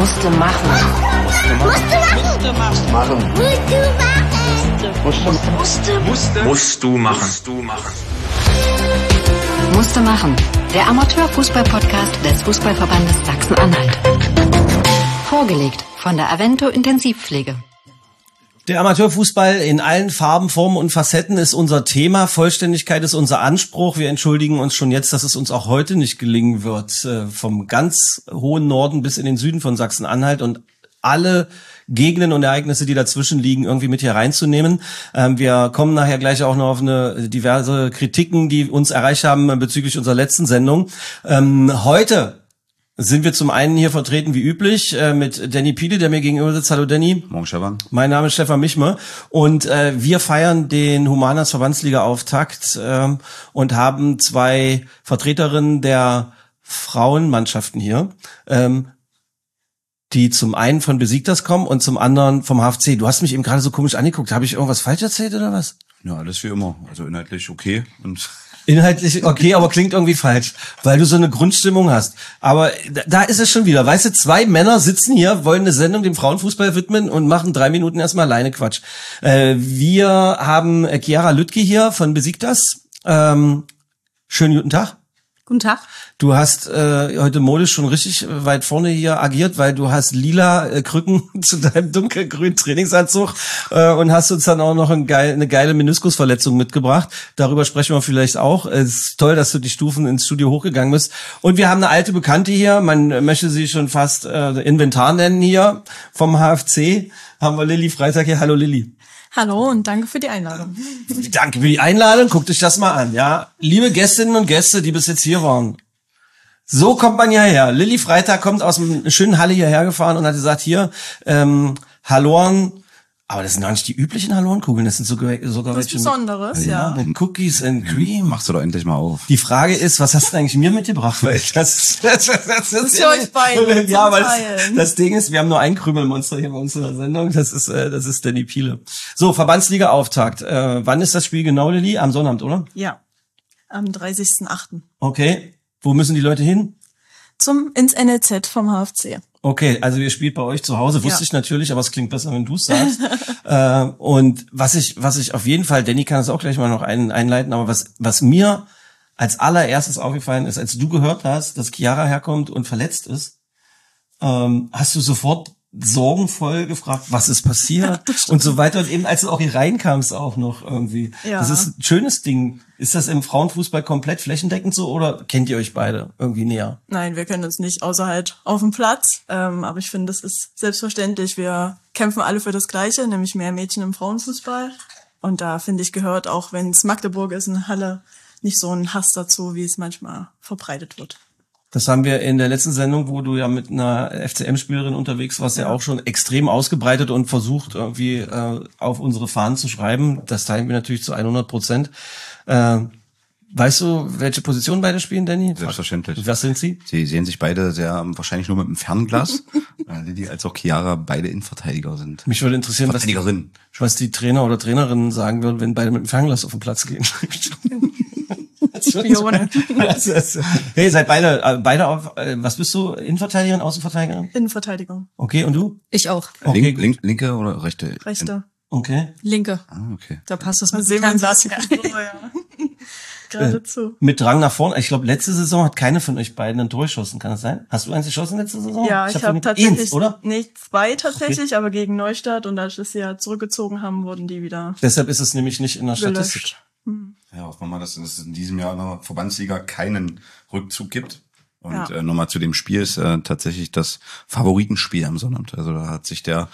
Musste machen. Musst du machen. Musste machen. Der Amateurfußball-Podcast des Fußballverbandes Sachsen-Anhalt. Vorgelegt von der Avento Intensivpflege. Der Amateurfußball in allen Farben, Formen und Facetten ist unser Thema. Vollständigkeit ist unser Anspruch. Wir entschuldigen uns schon jetzt, dass es uns auch heute nicht gelingen wird, vom ganz hohen Norden bis in den Süden von Sachsen-Anhalt und alle Gegenden und Ereignisse, die dazwischen liegen, irgendwie mit hier reinzunehmen. Wir kommen nachher gleich auch noch auf diverse Kritiken, die uns erreicht haben bezüglich unserer letzten Sendung. Heute sind wir zum einen hier vertreten wie üblich mit Danny Piele, der mir gegenüber sitzt. Hallo Danny. Morgen Stefan. Mein Name ist Stefan Michme und wir feiern den Humanas Verbandsliga-Auftakt und haben zwei Vertreterinnen der Frauenmannschaften hier, die zum einen von Besiktas kommen und zum anderen vom HFC. Du hast mich eben gerade so komisch angeguckt. Habe ich irgendwas falsch erzählt oder was? Ja, alles wie immer. Also inhaltlich okay und inhaltlich okay, aber klingt irgendwie falsch, weil du so eine Grundstimmung hast. Aber da ist es schon wieder. Weißt du, zwei Männer sitzen hier, wollen eine Sendung dem Frauenfußball widmen und machen 3 Minuten erstmal alleine Quatsch. Wir haben Chiara Lüttke hier von Besiktas. Schönen guten Tag. Guten Tag. Du hast heute modisch schon richtig weit vorne hier agiert, weil du hast lila Krücken zu deinem dunkelgrünen Trainingsanzug und hast uns dann auch noch eine geile Meniskusverletzung mitgebracht. Darüber sprechen wir vielleicht auch. Es ist toll, dass du die Stufen ins Studio hochgegangen bist. Und wir haben eine alte Bekannte hier, man möchte sie schon fast Inventar nennen hier vom HFC. Haben wir Lilly Freitag hier. Hallo Lilly. Hallo und danke für die Einladung. Danke für die Einladung. Guckt euch das mal an, ja. Liebe Gästinnen und Gäste, die bis jetzt hier waren. So kommt man hierher. Lilly Freitag kommt aus einer schönen Halle hierher gefahren und hat gesagt, hier, Halloren, aber das sind gar nicht die üblichen Hallorenkugeln, das sind sogar was Besonderes, ja. Mit Cookies and Cream. Machst du doch endlich mal auf. Die Frage ist, was hast du eigentlich mir mitgebracht? Weil das ist ja euch beiden. Ja, weil das Ding ist, wir haben nur ein Krümelmonster hier bei uns in der Sendung, das ist Danny Piele. So, Verbandsliga-Auftakt. Wann ist das Spiel genau, Lilly? Am Sonnabend, oder? Ja, am 30.08. Okay. Wo müssen die Leute hin? Ins NLZ vom HFC. Okay, also ihr spielt bei euch zu Hause, wusste ich natürlich, aber es klingt besser, wenn du es sagst. Und was ich auf jeden Fall, Danny kann das auch gleich mal noch einleiten, aber was mir als allererstes aufgefallen ist, als du gehört hast, dass Chiara herkommt und verletzt ist, hast du sofort sorgenvoll gefragt, was ist passiert und so weiter. Und eben als du auch hier reinkamst auch noch irgendwie. Ja. Das ist ein schönes Ding. Ist das im Frauenfußball komplett flächendeckend so oder kennt ihr euch beide irgendwie näher? Nein, wir kennen uns nicht, außer halt auf dem Platz. Aber ich finde, das ist selbstverständlich. Wir kämpfen alle für das Gleiche, nämlich mehr Mädchen im Frauenfußball. Und da, finde ich, gehört auch, wenn es Magdeburg ist, eine Halle, nicht so ein Hass dazu, wie es manchmal verbreitet wird. Das haben wir in der letzten Sendung, wo du ja mit einer FCM-Spielerin unterwegs warst, ja auch schon extrem ausgebreitet und versucht, irgendwie auf unsere Fahnen zu schreiben. Das teilen wir natürlich zu 100%. Weißt du, welche Position beide spielen, Danny? Selbstverständlich. Was sind sie? Sie sehen sich beide wahrscheinlich nur mit einem Fernglas. Lilly als auch Chiara beide Innenverteidiger sind. Mich würde interessieren, was die Trainer oder Trainerinnen sagen würden, wenn beide mit dem Fernglas auf den Platz gehen. Spione. Hey, seid beide auf, was bist du? Innenverteidigerin, Außenverteidigerin? Innenverteidigung. Okay, und du? Ich auch. Okay. Linke oder rechte? Rechte. Okay. Linke. Ah, okay. Da passt das mit dem Fernglas. Geradezu. Mit Drang nach vorne. Ich glaube, letzte Saison hat keine von euch beiden ein Tor geschossen. Kann das sein? Hast du eins geschossen letzte Saison? Ja, ich habe tatsächlich eins, oder? Nicht 2 tatsächlich, aber gegen Neustadt. Und als wir das Jahr zurückgezogen haben, wurden die wieder Deshalb ist es nämlich nicht in der gelöscht. Statistik. Ja, hoffen wir mal, dass es in diesem Jahr in der Verbandsliga keinen Rückzug gibt. Und nochmal zu dem Spiel ist tatsächlich das Favoritenspiel am Sonnabend. Also da hat sich der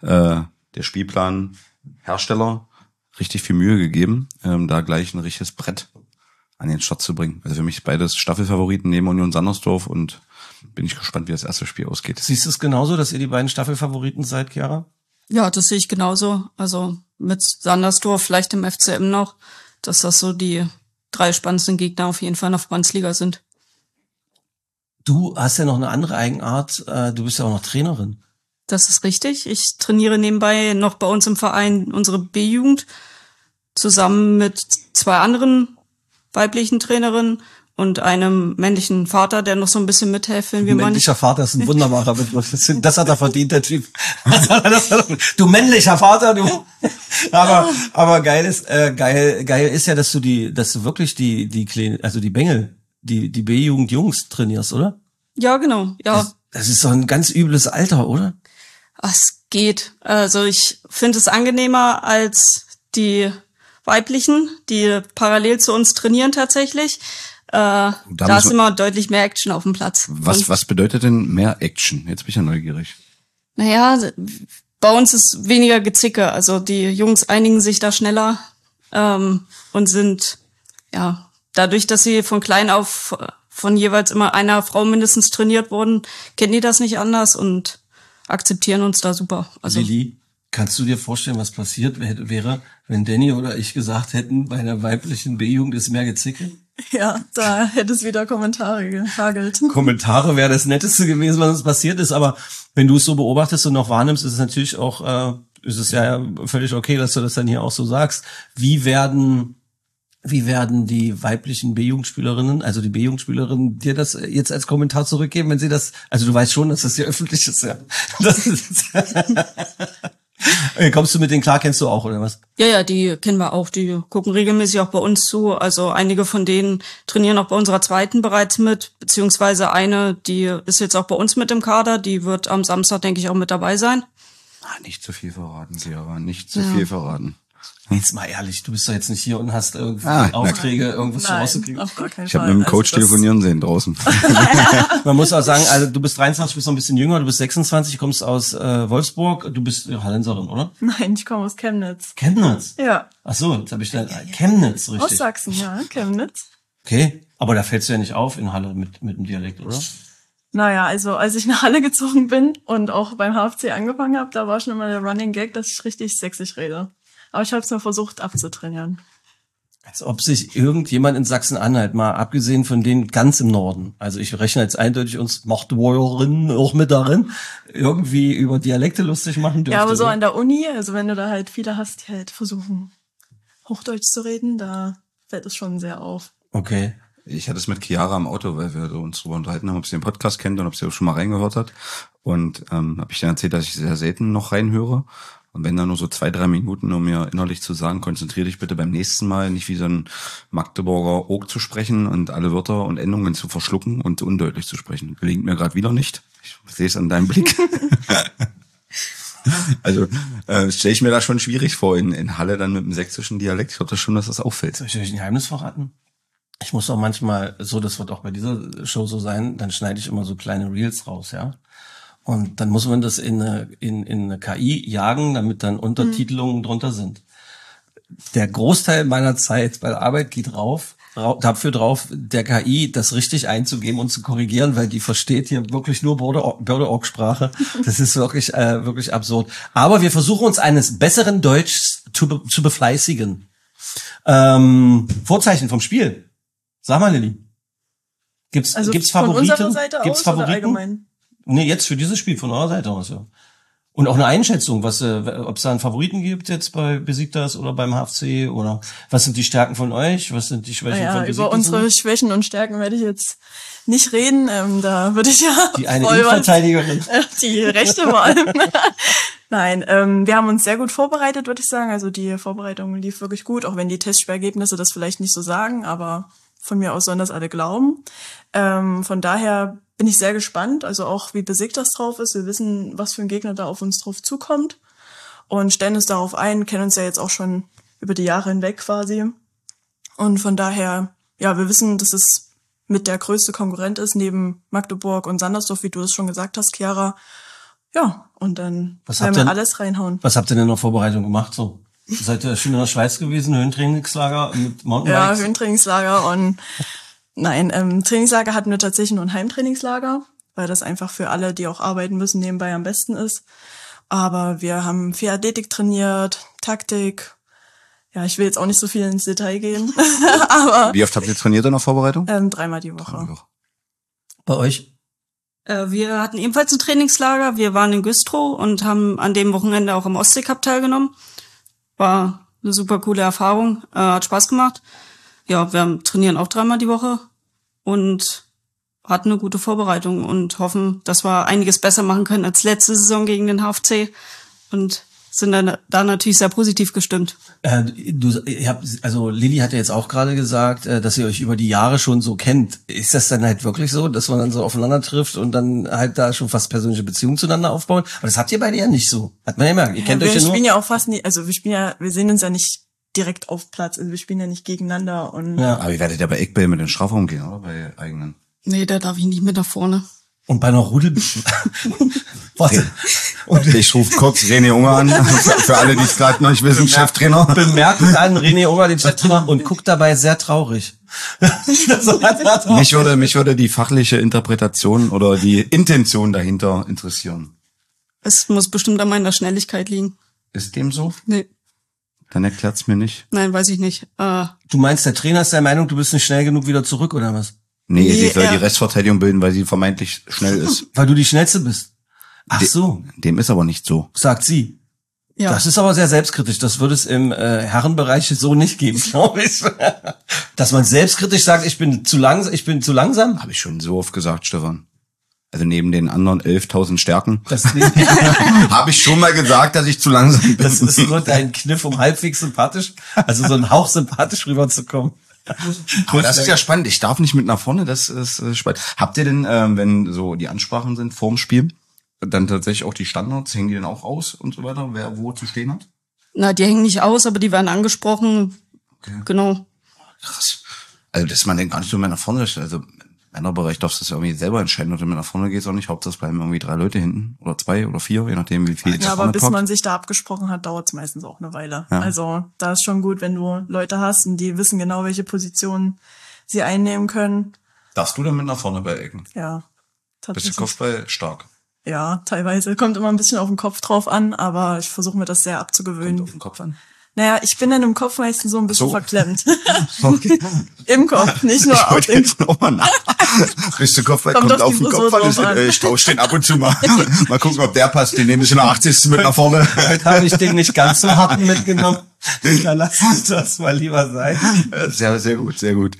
Spielplanhersteller richtig viel Mühe gegeben, da gleich ein richtiges Brett an den Start zu bringen. Also für mich beides Staffelfavoriten neben Union Sandersdorf und bin ich gespannt, wie das erste Spiel ausgeht. Siehst du es genauso, dass ihr die beiden Staffelfavoriten seid, Chiara? Ja, das sehe ich genauso. Also mit Sandersdorf, vielleicht im FCM noch, dass das so die 3 spannendsten Gegner auf jeden Fall in der Verbandsliga sind. Du hast ja noch eine andere Eigenart. Du bist ja auch noch Trainerin. Das ist richtig. Ich trainiere nebenbei noch bei uns im Verein unsere B-Jugend zusammen mit 2 anderen weiblichen Trainerinnen und einem männlichen Vater, der noch so ein bisschen mithelfen, wie man. Männlicher Vater ist ein wunderbarer Begriff. Das hat er verdient, der Typ. Du männlicher Vater, du. Aber geil ist ja, dass du wirklich die kleinen, also die Bengel, die B-Jugend Jungs trainierst, oder? Ja, genau, ja. Das ist doch ein ganz übles Alter, oder? Es geht. Also ich finde es angenehmer als die weiblichen, die parallel zu uns trainieren tatsächlich. Da ist immer deutlich mehr Action auf dem Platz. Was bedeutet denn mehr Action? Jetzt bin ich ja neugierig. Naja, bei uns ist weniger Gezicke. Also die Jungs einigen sich da schneller und sind, ja, dadurch, dass sie von klein auf von jeweils immer einer Frau mindestens trainiert wurden, kennen die das nicht anders und akzeptieren uns da super. Also Lilly, kannst du dir vorstellen, was passiert wäre, wenn Danny oder ich gesagt hätten, bei einer weiblichen B-Jugend ist mehr Gezicke? Ja, da hätte es wieder Kommentare gehagelt. Kommentare wäre das Netteste gewesen, was uns passiert ist, aber wenn du es so beobachtest und noch wahrnimmst, ist es natürlich auch, ist es ja völlig okay, dass du das dann hier auch so sagst. Wie werden die weiblichen B-Jugendspielerinnen, also die B-Jugendspielerinnen, dir das jetzt als Kommentar zurückgeben, wenn sie das, also du weißt schon, dass das hier öffentlich ist, ja. Kommst du mit denen klar, kennst du auch, oder was? Ja, die kennen wir auch, die gucken regelmäßig auch bei uns zu, also einige von denen trainieren auch bei unserer zweiten bereits mit, beziehungsweise eine, die ist jetzt auch bei uns mit im Kader, die wird am Samstag, denke ich, auch mit dabei sein. Nicht zu viel verraten, Chiara, nicht zu viel verraten. Jetzt mal ehrlich, du bist doch jetzt nicht hier und hast irgendwie Aufträge, irgendwas rauszukriegen. Auf gar keinen Ich habe Fall. mit dem Coach Also das- telefonieren sehen draußen. Man muss auch sagen, also du bist 23, bist noch ein bisschen jünger, du bist 26, kommst aus Wolfsburg, du bist Hallenserin, oder? Nein, ich komme aus Chemnitz. Chemnitz? Ja. Ach so, jetzt habe ich da Chemnitz, Aus richtig. Sachsen, ja, Chemnitz. Okay, aber da fällst du ja nicht auf in Halle mit dem Dialekt, oder? Naja, also als ich nach Halle gezogen bin und auch beim HFC angefangen habe, da war schon immer der Running Gag, dass ich richtig sächsisch rede. Aber ich habe es mir versucht abzutrainieren. Als ob sich irgendjemand in Sachsen-Anhalt, mal abgesehen von denen ganz im Norden, also ich rechne jetzt eindeutig uns Magdeburgerinnen auch mit darin, irgendwie über Dialekte lustig machen dürfte. Ja, aber so oder? an der Uni, also wenn du da halt viele hast, die halt versuchen, Hochdeutsch zu reden, da fällt es schon sehr auf. Okay. Ich hatte es mit Chiara im Auto, weil wir uns darüber unterhalten haben, ob sie den Podcast kennt und ob sie auch schon mal reingehört hat. Und habe ich dann erzählt, dass ich sehr selten noch reinhöre. Und wenn da nur so 2-3 Minuten, um mir innerlich zu sagen, konzentriere dich bitte beim nächsten Mal nicht wie so ein Magdeburger Oak zu sprechen und alle Wörter und Endungen zu verschlucken und undeutlich zu sprechen. Gelingt mir gerade wieder nicht. Ich sehe es an deinem Blick. Also stelle ich mir da schon schwierig vor, in Halle dann mit dem sächsischen Dialekt. Ich glaube das schon, dass das auffällt. Soll ich euch ein Geheimnis verraten? Ich muss auch manchmal, so, das wird auch bei dieser Show so sein, dann schneide ich immer so kleine Reels raus, ja. Und dann muss man das in eine KI jagen, damit dann Untertitelungen drunter sind. Der Großteil meiner Zeit bei der Arbeit geht dafür drauf, der KI das richtig einzugeben und zu korrigieren, weil die versteht hier wirklich nur Börde-Org-Sprache. Das ist wirklich absurd. Aber wir versuchen uns eines besseren Deutschs zu befleißigen. Vorzeichen vom Spiel. Sag mal, Lilly. Gibt's Also Favoriten? von unserer Seite Gibt's aus Favoriten? oder allgemein? Nee, jetzt für dieses Spiel von eurer Seite aus, ja. Und auch eine Einschätzung, ob es da einen Favoriten gibt jetzt bei Besiktas oder beim HFC oder was sind die Stärken von euch, was sind die Schwächen von Besiktas? Über unsere Schwächen und Stärken werde ich jetzt nicht reden. Da würde ich ja Die eine voll Innenverteidigerin. die Rechte vor allem. Nein, wir haben uns sehr gut vorbereitet, würde ich sagen. Also die Vorbereitung lief wirklich gut, auch wenn die Testspielergebnisse das vielleicht nicht so sagen, aber von mir aus sollen das alle glauben. Von daher bin ich sehr gespannt, also auch wie Besiktas drauf ist. Wir wissen, was für ein Gegner da auf uns drauf zukommt und stellen uns darauf ein, kennen uns ja jetzt auch schon über die Jahre hinweg quasi. Und von daher, ja, wir wissen, dass es mit der größte Konkurrent ist, neben Magdeburg und Sandersdorf, wie du das schon gesagt hast, Chiara. Ja, und dann werden wir alles reinhauen. Was habt ihr denn noch Vorbereitung gemacht so? Seid ihr schon in der Schweiz gewesen, Höhentrainingslager mit Mountainbikes? Ja, Höhentrainingslager und nein, Trainingslager hatten wir tatsächlich nur ein Heimtrainingslager, weil das einfach für alle, die auch arbeiten müssen, nebenbei am besten ist. Aber wir haben viel Athletik trainiert, Taktik. Ja, ich will jetzt auch nicht so viel ins Detail gehen, aber Wie oft habt ihr trainiert in der Vorbereitung? 3-mal die Woche. Bei euch? Wir hatten ebenfalls ein Trainingslager. Wir waren in Güstrow und haben an dem Wochenende auch am Ostsee-Cup teilgenommen. War eine super coole Erfahrung, hat Spaß gemacht. Ja, wir trainieren auch 3-mal die Woche. und hatten eine gute Vorbereitung und hoffen, dass wir einiges besser machen können als letzte Saison gegen den HFC und sind dann da natürlich sehr positiv gestimmt. Also Lilly hat ja jetzt auch gerade gesagt, dass ihr euch über die Jahre schon so kennt. Ist das dann halt wirklich so, dass man dann so aufeinander trifft und dann halt da schon fast persönliche Beziehungen zueinander aufbauen? Aber das habt ihr beide ja nicht so. Hat man ja gemerkt. Ihr kennt euch ja nur. Wir spielen ja auch fast nie, also wir sehen uns ja nicht direkt auf Platz, also wir spielen ja nicht gegeneinander und. Ja. Aber ihr werdet ja bei Eckball mit den Strafraum gehen, oder? Bei eigenen. Nee, da darf ich nicht mit nach vorne. Und bei einer Rudel. Warte. Und ich rufe kurz René Unger an, für alle, die es gerade noch nicht wissen, Cheftrainer. Bemerkt an René Unger, den Cheftrainer, und guckt dabei sehr traurig. Mich würde die fachliche Interpretation oder die Intention dahinter interessieren. Es muss bestimmt an meiner Schnelligkeit liegen. Ist dem so? Nee. Dann erklärt's mir nicht. Nein, weiß ich nicht. Du meinst, der Trainer ist der Meinung, du bist nicht schnell genug wieder zurück, oder was? Nee, Nee, sie soll er- die Restverteidigung bilden, weil sie vermeintlich schnell ist. Weil du die Schnellste bist. Ach so, Dem ist aber nicht so. sagt sie. Ja. Das ist aber sehr selbstkritisch. Das würde es im Herrenbereich so nicht geben, glaube ich. Dass man selbstkritisch sagt, ich bin zu langsam. Habe ich schon so oft gesagt, Stefan. Also neben den anderen 11.000 Stärken Das habe ich schon mal gesagt, dass ich zu langsam bin. ist nur dein Kniff, um halbwegs sympathisch, also so ein Hauch sympathisch rüberzukommen. Aber das ist ja spannend. Ich darf nicht mit nach vorne, das ist spannend. Habt ihr denn, wenn so die Ansprachen sind vorm Spiel, dann tatsächlich auch die Standards, hängen die denn auch aus und so weiter, wer wo zu stehen hat? Na, die hängen nicht aus, aber die werden angesprochen. Okay. Genau. Krass. Also, dass man denn gar nicht so mehr nach vorne ist. Also, im Männerbereich darfst du das ja irgendwie selber entscheiden, ob du mit nach vorne gehst oder nicht. Hauptsache es bleiben irgendwie 3 Leute hinten oder 2 oder 4, je nachdem, wie viel Ja, aber bis kommt. man sich da abgesprochen hat, dauert es meistens auch eine Weile. Ja. Also da ist schon gut, wenn du Leute hast und die wissen genau, welche Positionen sie einnehmen können. Darfst du denn mit nach vorne bei Ecken? Ja, Bist du tatsächlich. Kopfball stark? Ja, teilweise. Kommt immer ein bisschen auf den Kopf drauf an, aber ich versuche mir das sehr abzugewöhnen. Kommt auf den Kopf an. Naja, ich bin dann im Kopf meistens so ein bisschen So. verklemmt. Okay. Im Kopf, nicht nur Ich auf wollte dem jetzt nochmal nach. Bist du Kopfball? Kommt Kommt auf auf die den Frisur Kopf an. drauf an. Ich tausche den ab und zu mal. Mal gucken, ob der passt. Den nehme ich in der 80. mit nach vorne. Heute habe ich den nicht ganz so harten mitgenommen. Da lass uns das mal lieber sein. Sehr, sehr gut, sehr gut.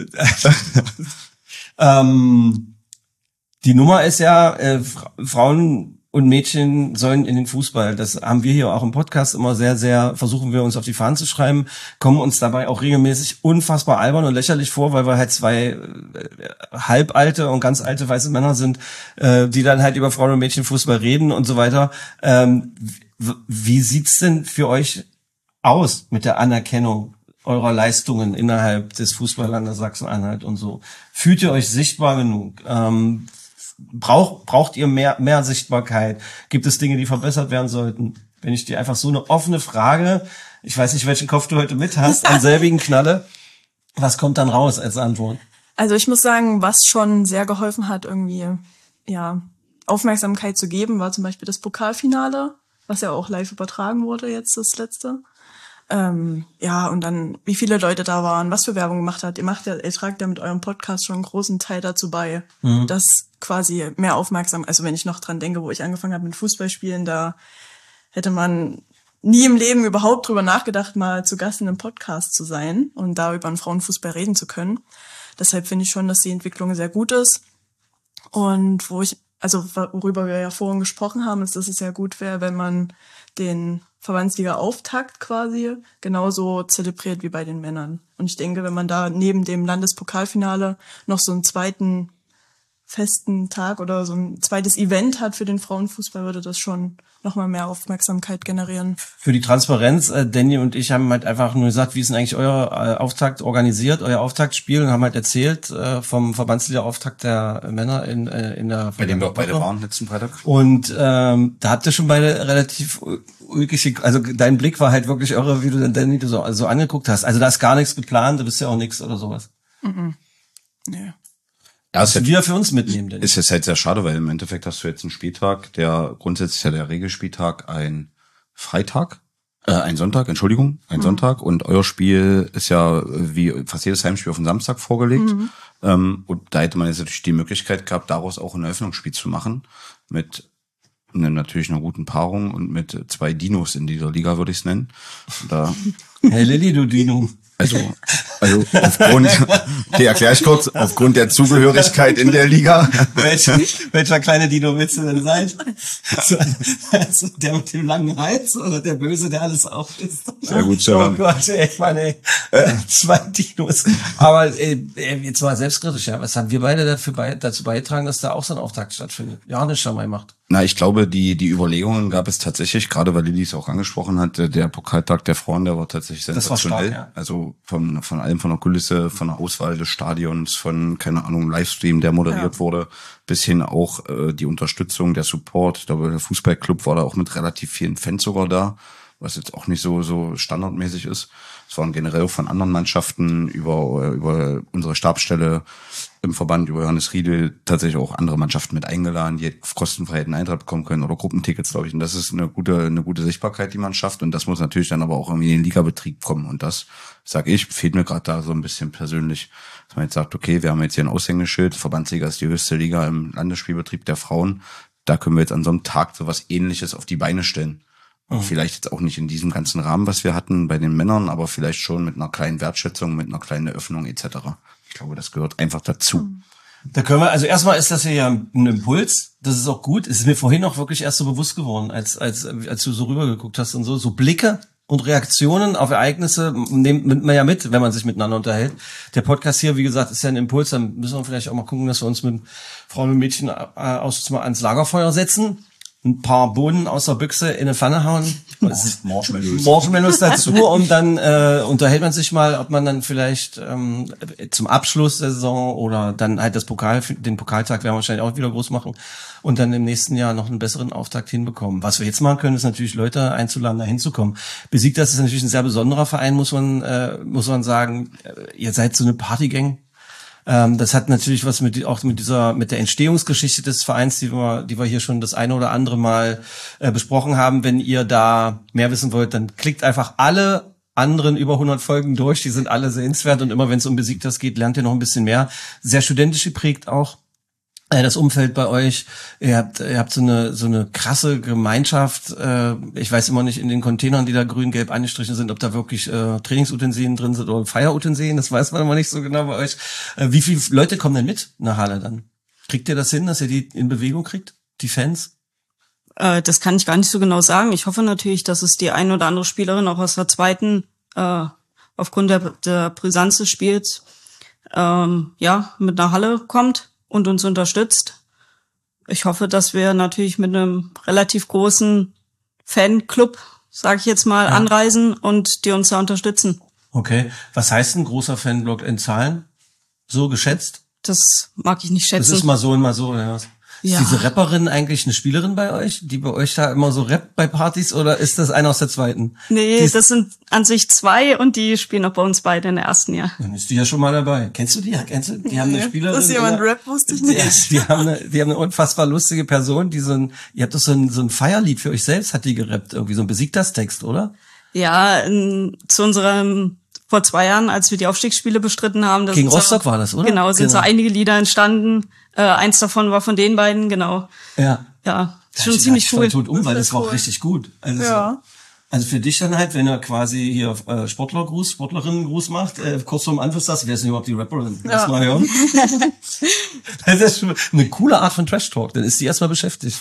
Die Nummer ist ja, Frauen und Mädchen sollen in den Fußball. Das haben wir hier auch im Podcast immer sehr, sehr, versuchen wir uns auf die Fahnen zu schreiben, kommen uns dabei auch regelmäßig unfassbar albern und lächerlich vor, weil wir halt zwei halbalte und ganz alte weiße Männer sind, die dann halt über Frauen- und Mädchenfußball reden und so weiter. Wie sieht's denn für euch aus mit der Anerkennung eurer Leistungen innerhalb des Fußballlandes Sachsen-Anhalt und so? Fühlt ihr euch sichtbar genug? Braucht ihr mehr Sichtbarkeit? Gibt es Dinge, die verbessert werden sollten? Wenn ich dir einfach so eine offene Frage, ich weiß nicht, welchen Kopf du heute mit hast, an selbigen knalle, was kommt dann raus als Antwort? Also ich muss sagen, was schon sehr geholfen hat, irgendwie ja Aufmerksamkeit zu geben, war zum Beispiel das Pokalfinale, was ja auch live übertragen wurde, jetzt das letzte. Ja, und dann, wie viele Leute da waren, was für Werbung gemacht hat. Ihr tragt ja mit eurem Podcast schon einen großen Teil dazu bei, dass quasi mehr Aufmerksamkeit, also wenn ich noch dran denke, wo ich angefangen habe mit Fußballspielen, da hätte man nie im Leben überhaupt drüber nachgedacht, mal zu Gast in einem Podcast zu sein und da über den Frauenfußball reden zu können. Deshalb finde ich schon, dass die Entwicklung sehr gut ist. Und worüber wir ja vorhin gesprochen haben, ist, dass es ja gut wäre, wenn man den Verbandsliga-Auftakt quasi genauso zelebriert wie bei den Männern. Und ich denke, wenn man da neben dem Landespokalfinale noch so einen zweiten festen Tag oder so ein zweites Event hat für den Frauenfußball, würde das schon nochmal mehr Aufmerksamkeit generieren. Für die Transparenz, Danny und ich haben halt einfach nur gesagt, wie ist denn eigentlich euer Auftakt organisiert, euer Auftaktspiel, und haben halt erzählt vom Verbandsliga-Auftakt der Männer in der Bei dem wir auch beide waren letzten Freitag. Und da habt ihr schon beide relativ ulkig, also dein Blick war halt wirklich irre, wie du den Danny so angeguckt hast. Also da ist gar nichts geplant, du bist ja auch nichts oder sowas. Nee. Ja, Das wieder für uns mitnehmen, Danny. ist jetzt halt sehr schade, weil im Endeffekt hast du jetzt einen Spieltag, der grundsätzlich ja der Regelspieltag ein Freitag, ein Sonntag, Sonntag, und euer Spiel ist ja wie fast jedes Heimspiel auf den Samstag vorgelegt. Und da hätte man jetzt natürlich die Möglichkeit gehabt, daraus auch ein Eröffnungsspiel zu machen mit natürlich einer guten Paarung und mit 2 Dinos in dieser Liga, würde ich es nennen. Da Hey Lilly, du Dino. Also aufgrund, okay, erkläre ich kurz, aufgrund der Zugehörigkeit in der Liga. Welcher kleine Dino willst du denn sein? Also der mit dem langen Hals oder der Böse, der alles aufisst? Sehr gut, Oh Stefan. Gott, ich meine, zwei Dinos. Aber jetzt mal selbstkritisch, ja. Was haben wir beide dazu beigetragen, dass da auch so ein Auftakt stattfindet? Ja, nicht schon mal gemacht. Na, ich glaube, die Überlegungen gab es tatsächlich, gerade weil Lilly es auch angesprochen hat, der Pokaltag der Frauen, der war tatsächlich sensationell. Das war stark, ja. Also von allem, von der Kulisse, von der Auswahl des Stadions, von, keine Ahnung, Livestream, der moderiert wurde, bis hin auch die Unterstützung, der Support. Ich glaube, der Fußballclub war da auch mit relativ vielen Fans sogar da, was jetzt auch nicht so standardmäßig ist. Es waren generell von anderen Mannschaften über unsere Stabsstelle im Verband, über Johannes Riedel, tatsächlich auch andere Mannschaften mit eingeladen, die kostenfrei einen Eintritt bekommen können oder Gruppentickets, glaube ich. Und das ist eine gute Sichtbarkeit, die man schafft. Und das muss natürlich dann aber auch irgendwie in den Ligabetrieb kommen. Und das, sage ich, fehlt mir gerade da so ein bisschen persönlich, dass man jetzt sagt, okay, wir haben jetzt hier ein Aushängeschild, Verbandsliga ist die höchste Liga im Landesspielbetrieb der Frauen. Da können wir jetzt an so einem Tag so was Ähnliches auf die Beine stellen. Vielleicht jetzt auch nicht in diesem ganzen Rahmen, was wir hatten bei den Männern, aber vielleicht schon mit einer kleinen Wertschätzung, mit einer kleinen Eröffnung etc. Ich glaube, das gehört einfach dazu. Da können wir, also erstmal ist das hier ja ein Impuls, das ist auch gut. Es ist mir vorhin auch wirklich erst so bewusst geworden, als du so rübergeguckt hast und so Blicke und Reaktionen auf Ereignisse nimmt man ja mit, wenn man sich miteinander unterhält. Der Podcast hier, wie gesagt, ist ja ein Impuls, dann müssen wir vielleicht auch mal gucken, dass wir uns mit Frauen und Mädchen mal ans Lagerfeuer setzen. Ein paar Bohnen aus der Büchse in eine Pfanne hauen. Marshmallows dazu und dann unterhält man sich mal, ob man dann vielleicht zum Abschluss der Saison oder dann halt den Pokaltag werden wir wahrscheinlich auch wieder groß machen und dann im nächsten Jahr noch einen besseren Auftakt hinbekommen. Was wir jetzt machen können, ist natürlich Leute einzuladen, da hinzukommen. Besiktas ist natürlich ein sehr besonderer Verein, muss man sagen. Ihr seid so eine Partygang. Das hat natürlich was mit der Entstehungsgeschichte des Vereins, die wir hier schon das eine oder andere Mal besprochen haben. Wenn ihr da mehr wissen wollt, dann klickt einfach alle anderen über 100 Folgen durch. Die sind alle sehenswert und immer wenn es um Besiktas geht, lernt ihr noch ein bisschen mehr. Sehr studentisch geprägt auch. Das Umfeld bei euch, ihr habt so eine krasse Gemeinschaft. Ich weiß immer nicht in den Containern, die da grün-gelb angestrichen sind, ob da wirklich Trainingsutensilien drin sind oder Feierutensilien. Das weiß man immer nicht so genau bei euch. Wie viele Leute kommen denn mit nach Halle dann? Kriegt ihr das hin, dass ihr die in Bewegung kriegt, die Fans? Das kann ich gar nicht so genau sagen. Ich hoffe natürlich, dass es die ein oder andere Spielerin auch aus der zweiten, aufgrund der Brisanz des Spiels, mit nach Halle kommt und uns unterstützt. Ich hoffe, dass wir natürlich mit einem relativ großen Fanclub, sage ich jetzt mal, anreisen und die uns da unterstützen. Okay. Was heißt ein großer Fanblock in Zahlen? So geschätzt? Das mag ich nicht schätzen. Das ist mal so und mal so, oder was? Ja. Ist diese Rapperin eigentlich eine Spielerin bei euch, die bei euch da immer so rappt bei Partys, oder ist das einer aus der zweiten? Nee, das sind an sich zwei und die spielen auch bei uns beide in der ersten Jahr. Dann ist die ja schon mal dabei. Kennst du die? Die haben eine Spielerin. Dass jemand rappt, wusste ich nicht. Die haben eine unfassbar lustige Person, ihr habt doch so ein Feierlied für euch selbst, hat die gerappt, irgendwie so ein Besiktas-Text, oder? Ja, zu unserem vor 2 Jahren, als wir die Aufstiegsspiele bestritten haben. Gegen Rostock war das, oder? Genau, sind so einige Lieder entstanden. Eins davon war von den beiden, genau. Ja. Ja, schon ziemlich cool. Weil das war auch richtig gut. Also für dich dann halt, wenn er quasi hier Sportlerinnengruß macht, kurz vorm Anschluss sagst, wer ist denn überhaupt die Rapperin? Lass mal hören. Das ist schon eine coole Art von Trash-Talk. Dann ist die erstmal beschäftigt.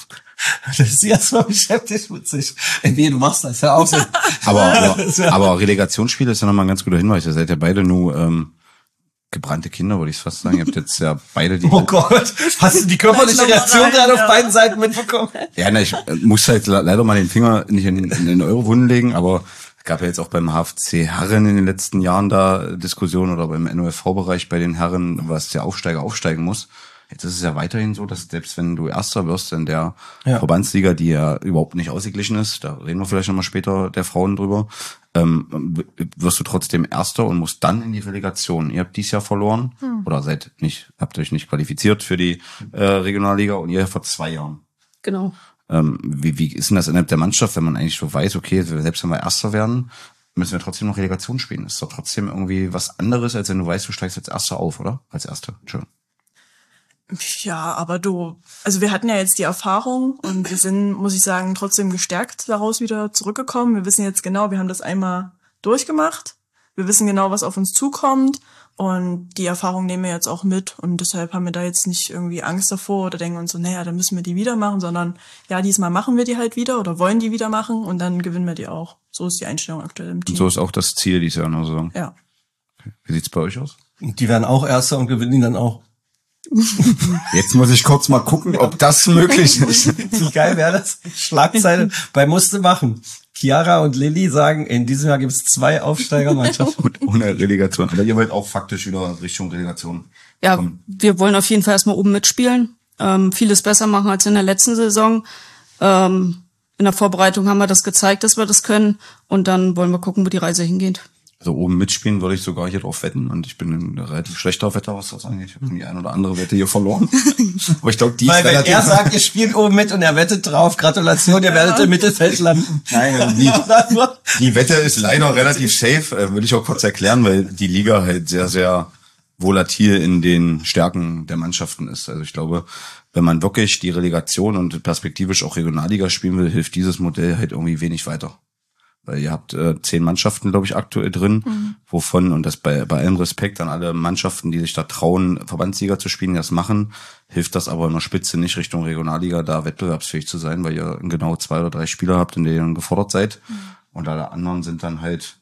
Mit sich. Nee, du machst das ja auch so. Aber Relegationsspiele ist ja nochmal ein ganz guter Hinweis. Ihr seid ja beide nur gebrannte Kinder, würde ich fast sagen. Ihr habt jetzt ja beide die... Oh Gott, hast du die körperliche Reaktion gerade auf beiden Seiten mitbekommen? Ja, ich muss halt leider mal den Finger nicht in eure Wunden legen, aber es gab ja jetzt auch beim HFC Herren in den letzten Jahren da Diskussionen oder beim NOFV-Bereich bei den Herren, was der Aufsteiger aufsteigen muss. Jetzt ist es ja weiterhin so, dass selbst wenn du Erster wirst in der Verbandsliga, die ja überhaupt nicht ausgeglichen ist, da reden wir vielleicht nochmal später der Frauen drüber, wirst du trotzdem Erster und musst dann in die Relegation. Ihr habt dieses Jahr verloren oder habt euch nicht qualifiziert für die Regionalliga und ihr vor 2 Jahren. Genau. Wie ist denn das innerhalb der Mannschaft, wenn man eigentlich so weiß, okay, selbst wenn wir Erster werden, müssen wir trotzdem noch Relegation spielen. Das ist doch trotzdem irgendwie was anderes, als wenn du weißt, du steigst als Erster auf, oder? Als Erster. Schön. Ja, aber wir hatten ja jetzt die Erfahrung und wir sind, muss ich sagen, trotzdem gestärkt daraus wieder zurückgekommen. Wir wissen jetzt genau, wir haben das einmal durchgemacht. wir wissen genau, was auf uns zukommt und die Erfahrung nehmen wir jetzt auch mit und deshalb haben wir da jetzt nicht irgendwie Angst davor oder denken uns so, naja, dann müssen wir die wieder machen, sondern ja, diesmal machen wir die halt wieder oder wollen die wieder machen und dann gewinnen wir die auch. So ist die Einstellung aktuell im Team. Und so ist auch das Ziel dieses Jahr in der Saison. Ja. Okay. Wie sieht's bei euch aus? Die werden auch Erster und gewinnen ihn dann auch. Jetzt muss ich kurz mal gucken, ob das möglich ist. Wie geil wäre das? Schlagzeile bei Musste machen. Chiara und Lilly sagen, in diesem Jahr gibt es 2 Aufsteigermannschaften. Und ohne Relegation. Aber ihr wollt auch faktisch wieder Richtung Relegation Ja, kommen. wir wollen auf jeden Fall erstmal oben mitspielen, vieles besser machen als in der letzten Saison. In der Vorbereitung haben wir das gezeigt, dass wir das können und dann wollen wir gucken, wo die Reise hingeht. Also oben mitspielen würde ich sogar hier drauf wetten und ich bin ein relativ schlechter Wetter, was das angeht. Ich habe die ein oder andere Wette hier verloren. Aber ich glaube, die Weil ist wenn relativ... er sagt, ihr spielt oben mit und er wettet drauf, Gratulation, ihr werdet im Mittelfeld landen. Nein, die Wette ist leider relativ safe, will ich auch kurz erklären, weil die Liga halt sehr, sehr volatil in den Stärken der Mannschaften ist. Also ich glaube, wenn man wirklich die Relegation und perspektivisch auch Regionalliga spielen will, hilft dieses Modell halt irgendwie wenig weiter. Weil ihr habt 10 Mannschaften, glaube ich, aktuell drin, wovon, und das bei allem Respekt an alle Mannschaften, die sich da trauen, Verbandsliga zu spielen, die das machen, hilft das aber in der Spitze nicht Richtung Regionalliga, da wettbewerbsfähig zu sein, weil ihr genau 2 oder 3 Spieler habt, in denen ihr gefordert seid. Und alle anderen sind dann halt,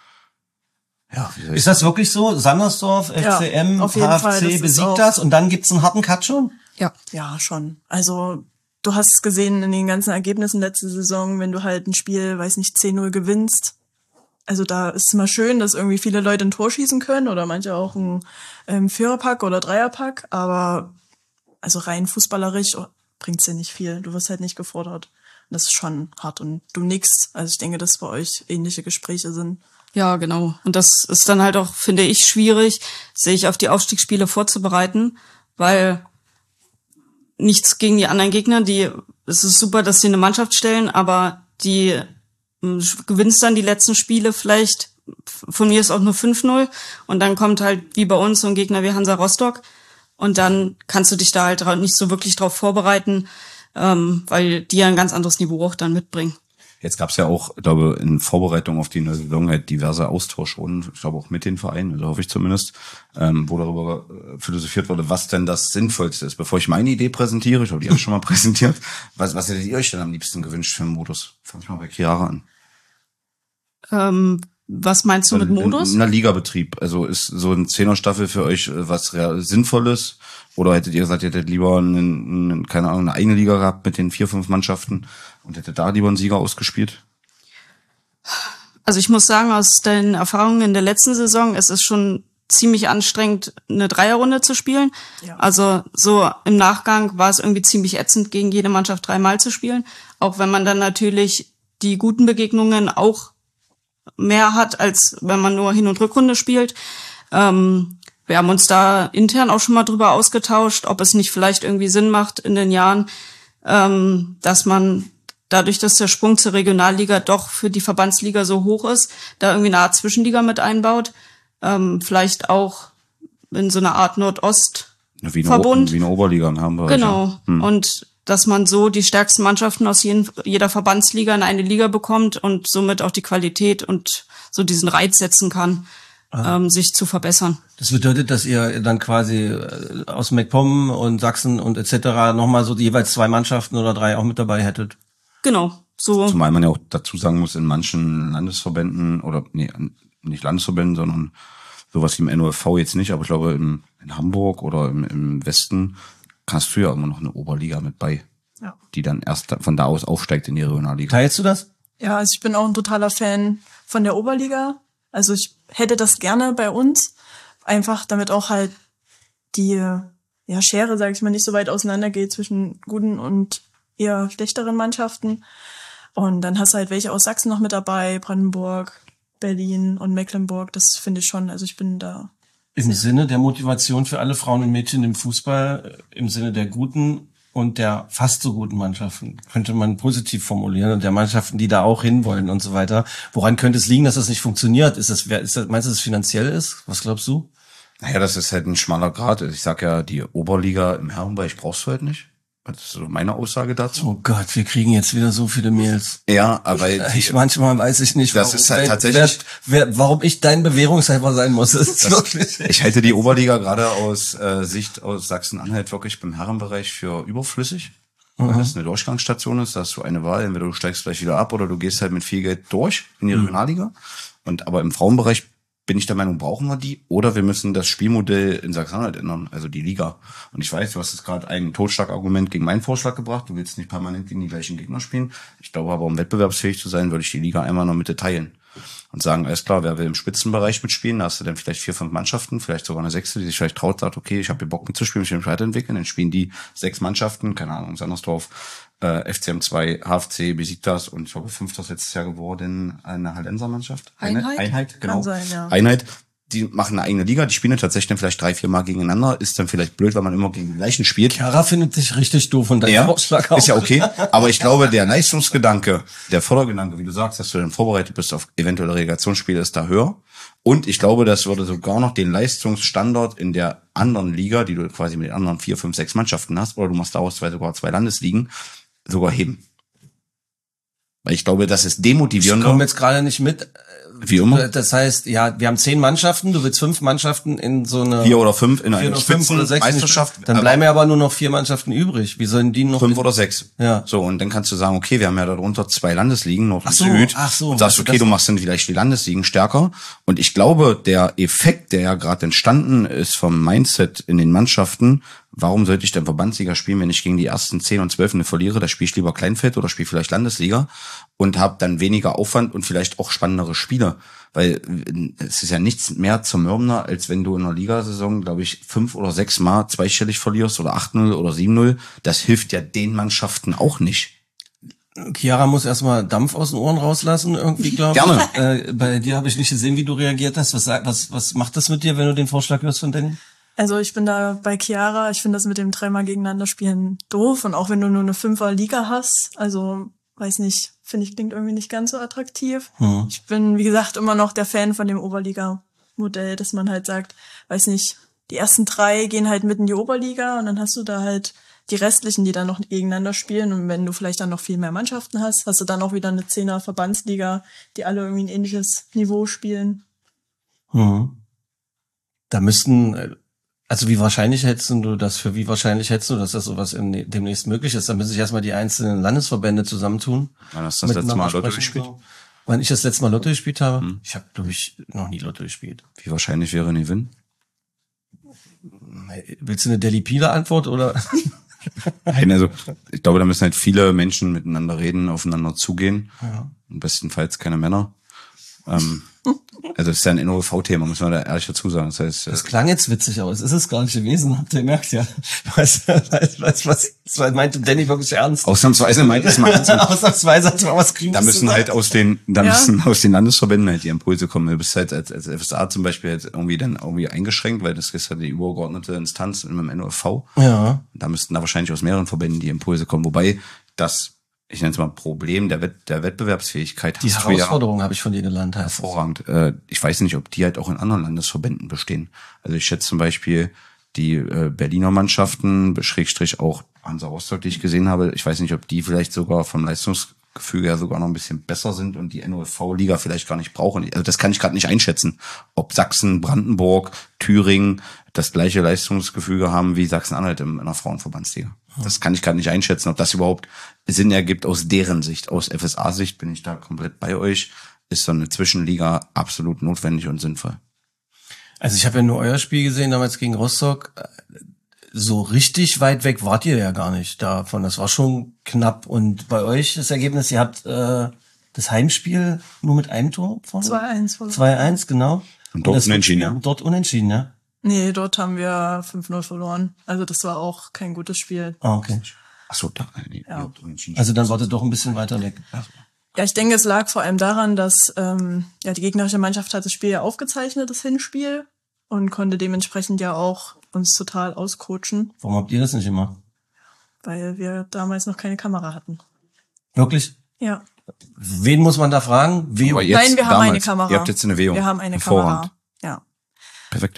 ja, wie soll ich Ist das wirklich so? Sandersdorf, Ja, FCM, auf jeden Fall, HFC das ist besiegt auch- das und dann gibt's einen harten Cut schon? Ja. Ja, schon. Also du hast es gesehen in den ganzen Ergebnissen letzte Saison, wenn du halt ein Spiel, weiß nicht, 10-0 gewinnst. Also da ist es mal schön, dass irgendwie viele Leute ein Tor schießen können oder manche auch ein Viererpack oder Dreierpack, aber also rein fußballerisch bringt's dir nicht viel. Du wirst halt nicht gefordert. Das ist schon hart und du nix. Also ich denke, dass bei euch ähnliche Gespräche sind. Ja, genau. Und das ist dann halt auch, finde ich, schwierig, sich auf die Aufstiegsspiele vorzubereiten, weil nichts gegen die anderen Gegner, es ist super, dass sie eine Mannschaft stellen, aber die gewinnst dann die letzten Spiele vielleicht, von mir ist auch nur 5-0 und dann kommt halt wie bei uns so ein Gegner wie Hansa Rostock und dann kannst du dich da halt nicht so wirklich drauf vorbereiten, weil die ja ein ganz anderes Niveau auch dann mitbringen. Jetzt gab's ja auch, ich glaube, in Vorbereitung auf die neue Saison halt diverse Austauschrunden, ich glaube auch mit den Vereinen, also hoffe ich zumindest, wo darüber philosophiert wurde, was denn das Sinnvollste ist. Bevor ich meine Idee präsentiere, ich habe die ja schon mal präsentiert, was hättet ihr euch denn am liebsten gewünscht für einen Modus? Fang ich mal bei Chiara an. Was meinst du mit Modus? In einer Ligabetrieb. Also ist so eine 10er-Staffel für euch was Sinnvolles? Oder hättet ihr gesagt, ihr hättet lieber keine Ahnung, eine eigene Liga gehabt mit den 4, 5 Mannschaften und hättet da lieber einen Sieger ausgespielt? Also ich muss sagen, aus den Erfahrungen in der letzten Saison, es ist schon ziemlich anstrengend, eine Dreierrunde zu spielen. Ja. Also so im Nachgang war es irgendwie ziemlich ätzend, gegen jede Mannschaft 3-mal zu spielen. Auch wenn man dann natürlich die guten Begegnungen auch mehr hat, als wenn man nur Hin- und Rückrunde spielt. Wir haben uns da intern auch schon mal drüber ausgetauscht, ob es nicht vielleicht irgendwie Sinn macht in den Jahren, dass man dadurch, dass der Sprung zur Regionalliga doch für die Verbandsliga so hoch ist, da irgendwie eine Art Zwischenliga mit einbaut. Vielleicht auch in so einer Art Nordost-Verbund. Wie eine Oberliga in Hamburg. Genau. Ja. Und dass man so die stärksten Mannschaften aus jeder Verbandsliga in eine Liga bekommt und somit auch die Qualität und so diesen Reiz setzen kann, sich zu verbessern. Das bedeutet, dass ihr dann quasi aus MacPom und Sachsen und etc. nochmal so jeweils 2 Mannschaften oder 3 auch mit dabei hättet. Genau. So. Zumal man ja auch dazu sagen muss, in manchen Landesverbänden oder nicht Landesverbänden, sondern sowas wie im NOFV jetzt nicht, aber ich glaube in Hamburg oder im Westen hast du ja immer noch eine Oberliga mit bei, Ja. die dann erst von da aus aufsteigt in die Regionalliga. Teilst du das? Ja, also ich bin auch ein totaler Fan von der Oberliga. Also ich hätte das gerne bei uns, einfach damit auch halt die Schere, sage ich mal, nicht so weit auseinander geht zwischen guten und eher schlechteren Mannschaften. Und dann hast du halt welche aus Sachsen noch mit dabei, Brandenburg, Berlin und Mecklenburg. Das finde ich schon, also ich bin da. Im Sinne der Motivation für alle Frauen und Mädchen im Fußball, im Sinne der guten und der fast so guten Mannschaften, könnte man positiv formulieren, und der Mannschaften, die da auch hinwollen und so weiter. Woran könnte es liegen, dass das nicht funktioniert? Meinst du, dass es finanziell ist? Was glaubst du? Naja, das ist halt ein schmaler Grat. Ich sag ja, die Oberliga im Herrenbereich brauchst du halt nicht. Das ist so meine Aussage dazu. Oh Gott, wir kriegen jetzt wieder so viele Mails. Ja, aber Manchmal weiß ich nicht, das ist halt tatsächlich, warum ich dein Bewährungshelfer sein muss. Das ist wirklich. Ich halte die Oberliga gerade aus Sicht aus Sachsen-Anhalt wirklich beim Herrenbereich für überflüssig. Weil das eine Durchgangsstation ist, da hast du eine Wahl, entweder du steigst gleich wieder ab oder du gehst halt mit viel Geld durch in die Regionalliga. Aber im Frauenbereich bin ich der Meinung, brauchen wir die, oder wir müssen das Spielmodell in Sachsen-Anhalt ändern, also die Liga. Und ich weiß, du hast jetzt gerade ein Totschlagargument gegen meinen Vorschlag gebracht, du willst nicht permanent gegen die gleichen Gegner spielen. Ich glaube aber, um wettbewerbsfähig zu sein, würde ich die Liga einmal in der Mitte teilen. Und sagen, alles klar, wer will im Spitzenbereich mitspielen, da hast du dann vielleicht 4, 5 Mannschaften, vielleicht sogar eine 6, die sich vielleicht traut, sagt, okay, ich habe hier Bock mitzuspielen, ich will mich weiterentwickeln, dann spielen die 6 Mannschaften, keine Ahnung, Sandersdorf, FCM2, HFC, Besiktas und ich glaube, 5. letztes Jahr geworden, eine Hallenser-Mannschaft. Einheit, genau. Kann sein, ja. Einheit. Die machen eine eigene Liga, die spielen tatsächlich dann vielleicht 3, 4 Mal gegeneinander, ist dann vielleicht blöd, weil man immer gegen die gleichen spielt. Chiara findet sich richtig doof und dein Vorschlag auch. Ist ja okay, aber ich glaube, der Leistungsgedanke, der Fördergedanke, wie du sagst, dass du dann vorbereitet bist auf eventuelle Relegationsspiele, ist da höher. Und ich glaube, das würde sogar noch den Leistungsstandard in der anderen Liga, die du quasi mit den anderen 4, 5, 6 Mannschaften hast, oder du machst daraus sogar 2 Landesligen, sogar heben. Weil ich glaube, das ist demotivierender. Ich komme jetzt gerade nicht mit. Wie immer. Das heißt, ja, wir haben 10 Mannschaften, du willst 5 Mannschaften in so eine 4 oder 5 in einer 5 oder 6 Meisterschaft. Dann bleiben ja aber nur noch 4 Mannschaften übrig. Wie sollen die noch? 5 oder 6. Ja. So, und dann kannst du sagen, okay, wir haben ja darunter 2 Landesligen, Nord und so, Süd. ach so. Und sagst, okay, du machst dann vielleicht die Landesligen stärker. Und ich glaube, der Effekt, der ja gerade entstanden ist vom Mindset in den Mannschaften, warum sollte ich denn Verbandsliga spielen, wenn ich gegen die ersten 10 und 12 verliere? Da spiele ich lieber Kleinfeld oder spiele vielleicht Landesliga und habe dann weniger Aufwand und vielleicht auch spannendere Spiele. Weil es ist ja nichts mehr zermürbender, als wenn du in einer Ligasaison, glaube ich, 5 oder 6 Mal zweistellig verlierst oder 8-0 oder 7-0. Das hilft ja den Mannschaften auch nicht. Chiara muss erstmal Dampf aus den Ohren rauslassen, irgendwie, glaube ich. Gerne. Bei dir habe ich nicht gesehen, wie du reagiert hast. Was macht das mit dir, wenn du den Vorschlag hörst von Danny? Also ich bin da bei Chiara, ich finde das mit dem 3-mal gegeneinander spielen doof. Und auch wenn du nur eine 5er-Liga hast, also weiß nicht, finde ich, klingt irgendwie nicht ganz so attraktiv. Ich bin, wie gesagt, immer noch der Fan von dem Oberliga-Modell, dass man halt sagt, weiß nicht, die ersten 3 gehen halt mit in die Oberliga und dann hast du da halt die restlichen, die dann noch gegeneinander spielen. Und wenn du vielleicht dann noch viel mehr Mannschaften hast, hast du dann auch wieder eine 10er-Verbandsliga, die alle irgendwie ein ähnliches Niveau spielen. Da müssten, also wie wahrscheinlich hältst du das, dass das sowas demnächst möglich ist? Da müssen sich erstmal die einzelnen Landesverbände zusammentun. Wann hast du das letzte Mal Lotto gespielt? So. Wann ich das letzte Mal Lotto gespielt habe? Ich habe, glaube ich, noch nie Lotto gespielt. Wie wahrscheinlich wäre ein Gewinn? Willst du eine Deli-Pila-Antwort oder? Nein, also ich glaube, da müssen halt viele Menschen miteinander reden, aufeinander zugehen. Ja. Bestenfalls keine Männer. Also es ist ja ein NOV-Thema, muss man da ehrlich dazu sagen. Das heißt, das klang jetzt witzig aus. Ist es gar nicht gewesen, habt ihr gemerkt, ja. Was meinte Danny wirklich ernst? Ausnahmsweise meint es mal ernst. Ausnahmsweise hat man was kriegen. Da müssen halt müssen aus den Landesverbänden halt die Impulse kommen. Du bist halt als FSA zum Beispiel halt irgendwie eingeschränkt, weil das ist ja die übergeordnete Instanz im NOV. Ja. Da müssten da wahrscheinlich aus mehreren Verbänden die Impulse kommen. Wobei das, ich nenne es mal Problem der Wettbewerbsfähigkeit. Die Herausforderung habe ich von dir gelernt. Hervorragend. Ich weiß nicht, ob die halt auch in anderen Landesverbänden bestehen. Also ich schätze zum Beispiel die Berliner Mannschaften, Schrägstrich auch Hansa Rostock, die ich gesehen habe. Ich weiß nicht, ob die vielleicht sogar vom Leistungsgefüge her sogar noch ein bisschen besser sind und die NOV-Liga vielleicht gar nicht brauchen. Also das kann ich gerade nicht einschätzen. Ob Sachsen, Brandenburg, Thüringen das gleiche Leistungsgefüge haben wie Sachsen-Anhalt in einer Frauenverbandsliga. Das kann ich gerade nicht einschätzen, ob das überhaupt Sinn ergibt aus deren Sicht. Aus FSA-Sicht bin ich da komplett bei euch. Ist so eine Zwischenliga absolut notwendig und sinnvoll. Also ich habe ja nur euer Spiel gesehen, damals gegen Rostock. So richtig weit weg wart ihr ja gar nicht davon. Das war schon knapp. Und bei euch das Ergebnis, ihr habt das Heimspiel nur mit einem Tor vorne? 2-1 verloren. 2-1, genau. Und dort unentschieden, ja? Dort unentschieden, ja? Nee, dort haben wir 5-0 verloren. Also das war auch kein gutes Spiel. Ah, okay. Ach so, da. Nee, Ja. Also dann wart ihr doch ein bisschen weiter weg. Ja, ich denke, es lag vor allem daran, dass die gegnerische Mannschaft hat das Spiel ja aufgezeichnet, das Hinspiel, und konnte dementsprechend ja auch uns total auscoachen, Warum habt ihr das nicht gemacht? weil wir damals noch keine Kamera hatten. Wirklich? Ja. Wen muss man da fragen? Aber jetzt, Nein, wir haben damals, eine Kamera. Ihr habt jetzt eine WEO. Wir haben eine Hervorragend. Kamera. Ja. Perfekt.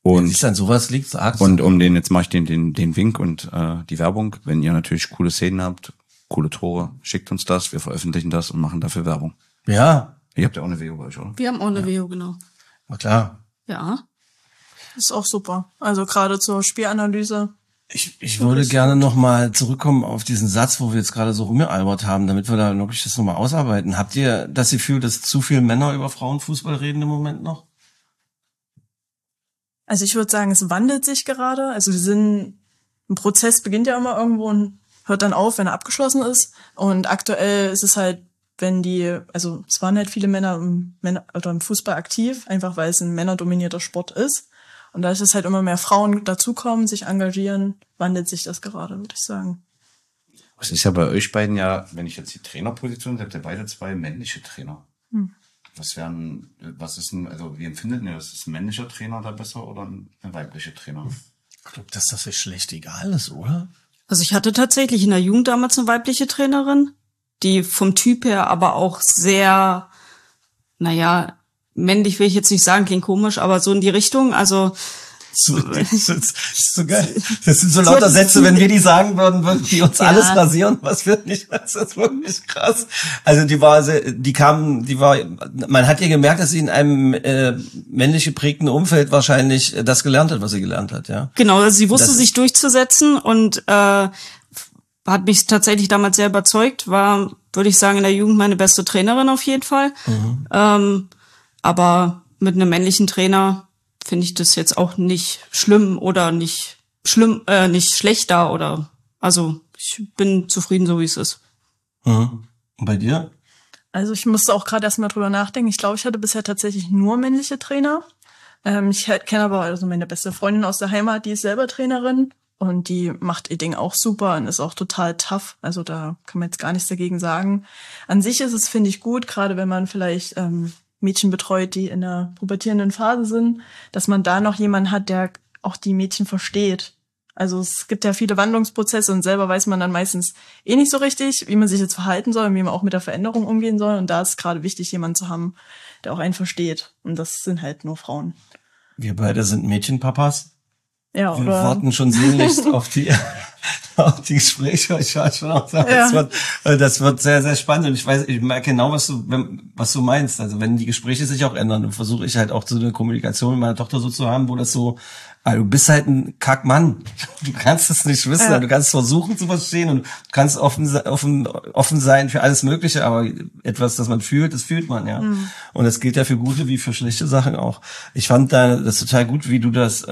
Und wenn es an sowas liegt, sag's. Und jetzt mache ich den Wink und die Werbung. Wenn ihr natürlich coole Szenen habt, coole Tore, schickt uns das, wir veröffentlichen das und machen dafür Werbung. Ja. Ihr habt ja auch eine Veo bei euch, oder? Wir haben auch eine Veo, genau. Na klar. Ja. Ist auch super. Also gerade zur Spielanalyse. Ich würde gerne nochmal zurückkommen auf diesen Satz, wo wir jetzt gerade so rumgealbert haben, damit wir da wirklich das nochmal ausarbeiten. Habt ihr das Gefühl, dass zu viele Männer über Frauenfußball reden im Moment noch? Also ich würde sagen, es wandelt sich gerade. Also ein Prozess beginnt ja immer irgendwo und hört dann auf, wenn er abgeschlossen ist. Und aktuell ist es halt, es waren halt viele Männer im Fußball aktiv, einfach weil es ein männerdominierter Sport ist. Und da ist es halt immer mehr Frauen dazukommen, sich engagieren, wandelt sich das gerade, würde ich sagen. Es ist ja bei euch beiden ja, wenn ich jetzt die Trainerposition, habt ihr beide 2 männliche Trainer. Wie empfindet ihr das? Ist ein männlicher Trainer da besser oder ein weiblicher Trainer? Ich glaube, dass das ist schlecht egal ist, oder? Also ich hatte tatsächlich in der Jugend damals eine weibliche Trainerin, die vom Typ her aber auch sehr, männlich will ich jetzt nicht sagen, klingt komisch, aber so in die Richtung, also Das ist so geil. Das sind so lauter Sätze, wenn wir die sagen würden, würden die uns alles rasieren, was wir nicht, das ist wirklich krass. Also man hat ihr gemerkt, dass sie in einem männlich geprägten Umfeld wahrscheinlich das gelernt hat, was sie gelernt hat, ja. Genau, also sie wusste sich durchzusetzen und hat mich tatsächlich damals sehr überzeugt, war, würde ich sagen, in der Jugend meine beste Trainerin auf jeden Fall. Aber mit einem männlichen Trainer finde ich das jetzt auch nicht schlimm oder nicht schlechter oder, also ich bin zufrieden, so wie es ist. Und bei dir? Also ich musste auch gerade erstmal drüber nachdenken. Ich glaube, ich hatte bisher tatsächlich nur männliche Trainer. Ich kenne aber also meine beste Freundin aus der Heimat, die ist selber Trainerin und die macht ihr Ding auch super und ist auch total tough. Also da kann man jetzt gar nichts dagegen sagen. An sich ist es, finde ich, gut, gerade wenn man vielleicht Mädchen betreut, die in der pubertierenden Phase sind, dass man da noch jemanden hat, der auch die Mädchen versteht. Also es gibt ja viele Wandlungsprozesse und selber weiß man dann meistens nicht so richtig, wie man sich jetzt verhalten soll und wie man auch mit der Veränderung umgehen soll. Und da ist gerade wichtig, jemanden zu haben, der auch einen versteht. Und das sind halt nur Frauen. Wir beide sind Mädchenpapas. Ja, Wir oder? warten schon sehnlichst auf die Gespräche. Ich weiß schon auch sagen, das wird sehr, sehr spannend. Und ich merke genau, was du meinst. Also wenn die Gespräche sich auch ändern, dann versuche ich halt auch so eine Kommunikation mit meiner Tochter so zu haben, wo das so, also du bist halt ein Kackmann. Du kannst es nicht wissen, du kannst versuchen zu verstehen und du kannst offen sein für alles Mögliche, aber etwas, das man fühlt, das fühlt man, ja. Und das gilt ja für gute wie für schlechte Sachen auch. Ich fand das total gut, wie du das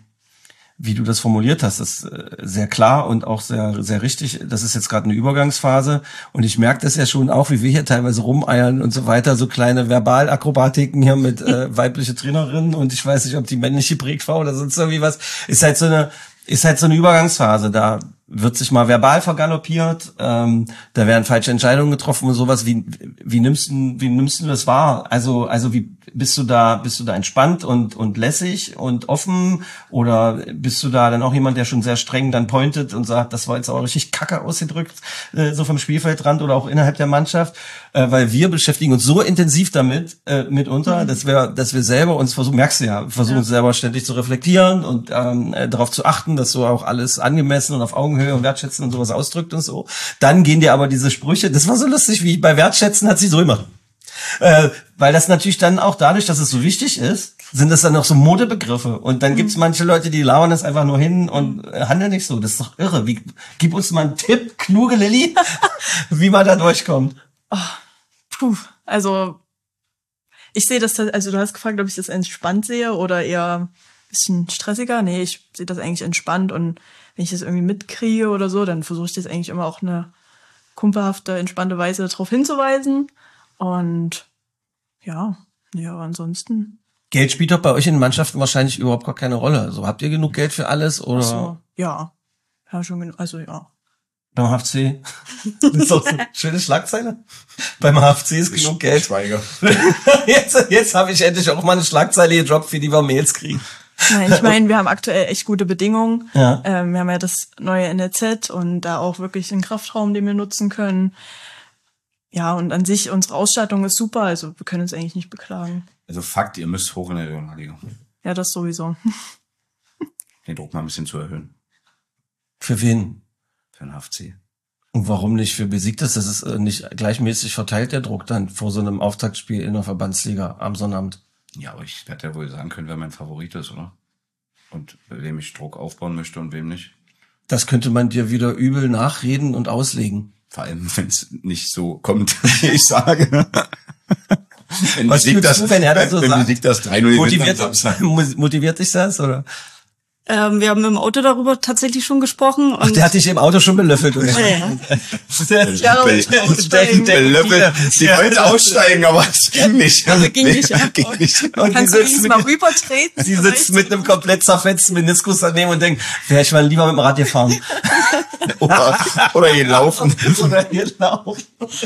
formuliert hast, das ist sehr klar und auch sehr, sehr richtig. Das ist jetzt gerade eine Übergangsphase und ich merke das ja schon auch, wie wir hier teilweise rumeiern und so weiter, so kleine Verbalakrobatiken hier mit weibliche Trainerinnen und ich weiß nicht, ob die männliche prägt war oder sonst irgendwie was. Ist halt so eine Übergangsphase, da wird sich mal verbal vergaloppiert, da werden falsche Entscheidungen getroffen und sowas. Wie nimmst du das wahr? Also wie bist du da entspannt und lässig und offen oder bist du da dann auch jemand, der schon sehr streng dann pointet und sagt, das war jetzt auch richtig kacke ausgedrückt, so vom Spielfeldrand oder auch innerhalb der Mannschaft, weil wir beschäftigen uns so intensiv damit mitunter, dass wir selber uns versuchen uns selber ständig zu reflektieren und darauf zu achten, dass so auch alles angemessen und auf Augenhöhe und Wertschätzen und sowas ausdrückt und so. Dann gehen dir aber diese Sprüche, das war so lustig, wie bei Wertschätzen hat sie so immer. Weil das natürlich dann auch dadurch, dass es so wichtig ist, sind das dann auch so Modebegriffe. Und dann gibt's manche Leute, die lauern das einfach nur hin und handeln nicht so. Das ist doch irre. Gib uns mal einen Tipp, kluge Lilly, wie man da durchkommt. Also ich sehe das, also du hast gefragt, ob ich das entspannt sehe oder eher ein bisschen stressiger. Nee, ich sehe das eigentlich entspannt und wenn ich das irgendwie mitkriege oder so, dann versuche ich das eigentlich immer auch eine kumpelhafte, entspannte Weise darauf hinzuweisen. Und ja, aber ansonsten. Geld spielt doch bei euch in den Mannschaften wahrscheinlich überhaupt gar keine Rolle. Also habt ihr genug Geld für alles oder? Ach so, ja, schon genug, also ja. Beim HFC? Das ist doch so eine schöne Schlagzeile. Beim HFC ist genug Geld. Schweiger. Jetzt habe ich endlich auch mal eine Schlagzeile gedroppt, wie die wir Mails kriegen. Nein, ich meine, wir haben aktuell echt gute Bedingungen. Ja. Wir haben ja das neue NLZ und da auch wirklich einen Kraftraum, den wir nutzen können. Ja, und an sich, unsere Ausstattung ist super, also wir können uns eigentlich nicht beklagen. Also Fakt, ihr müsst hoch in der Regionalliga. Ja, das sowieso. den Druck mal ein bisschen zu erhöhen. Für wen? Für den HFC. Und warum nicht für Besiegtes? Das ist nicht gleichmäßig verteilt, der Druck dann vor so einem Auftaktspiel in der Verbandsliga am Sonnabend. Ja, aber ich werde ja wohl sagen können, wer mein Favorit ist, oder? Und bei wem ich Druck aufbauen möchte und wem nicht. Das könnte man dir wieder übel nachreden und auslegen. Vor allem, wenn es nicht so kommt, wie ich sage. Wenn Was Musik tust du, wenn er das so sagt? Musik das 3-0 Motiviert dich das, oder? Wir haben im Auto darüber tatsächlich schon gesprochen. Ach, der hat dich im Auto schon belöffelt, oder? Ja. Belöffelt. Sie wollte aussteigen, aber es ging nicht. Ging nicht. Ging nicht. Und Kannst du wenigstens mal rübertreten? Sie sitzt mit einem komplett zerfetzten Meniskus daneben und denkt, wäre ich mal lieber mit dem Rad gefahren. Oder gelaufen. Oder gelaufen.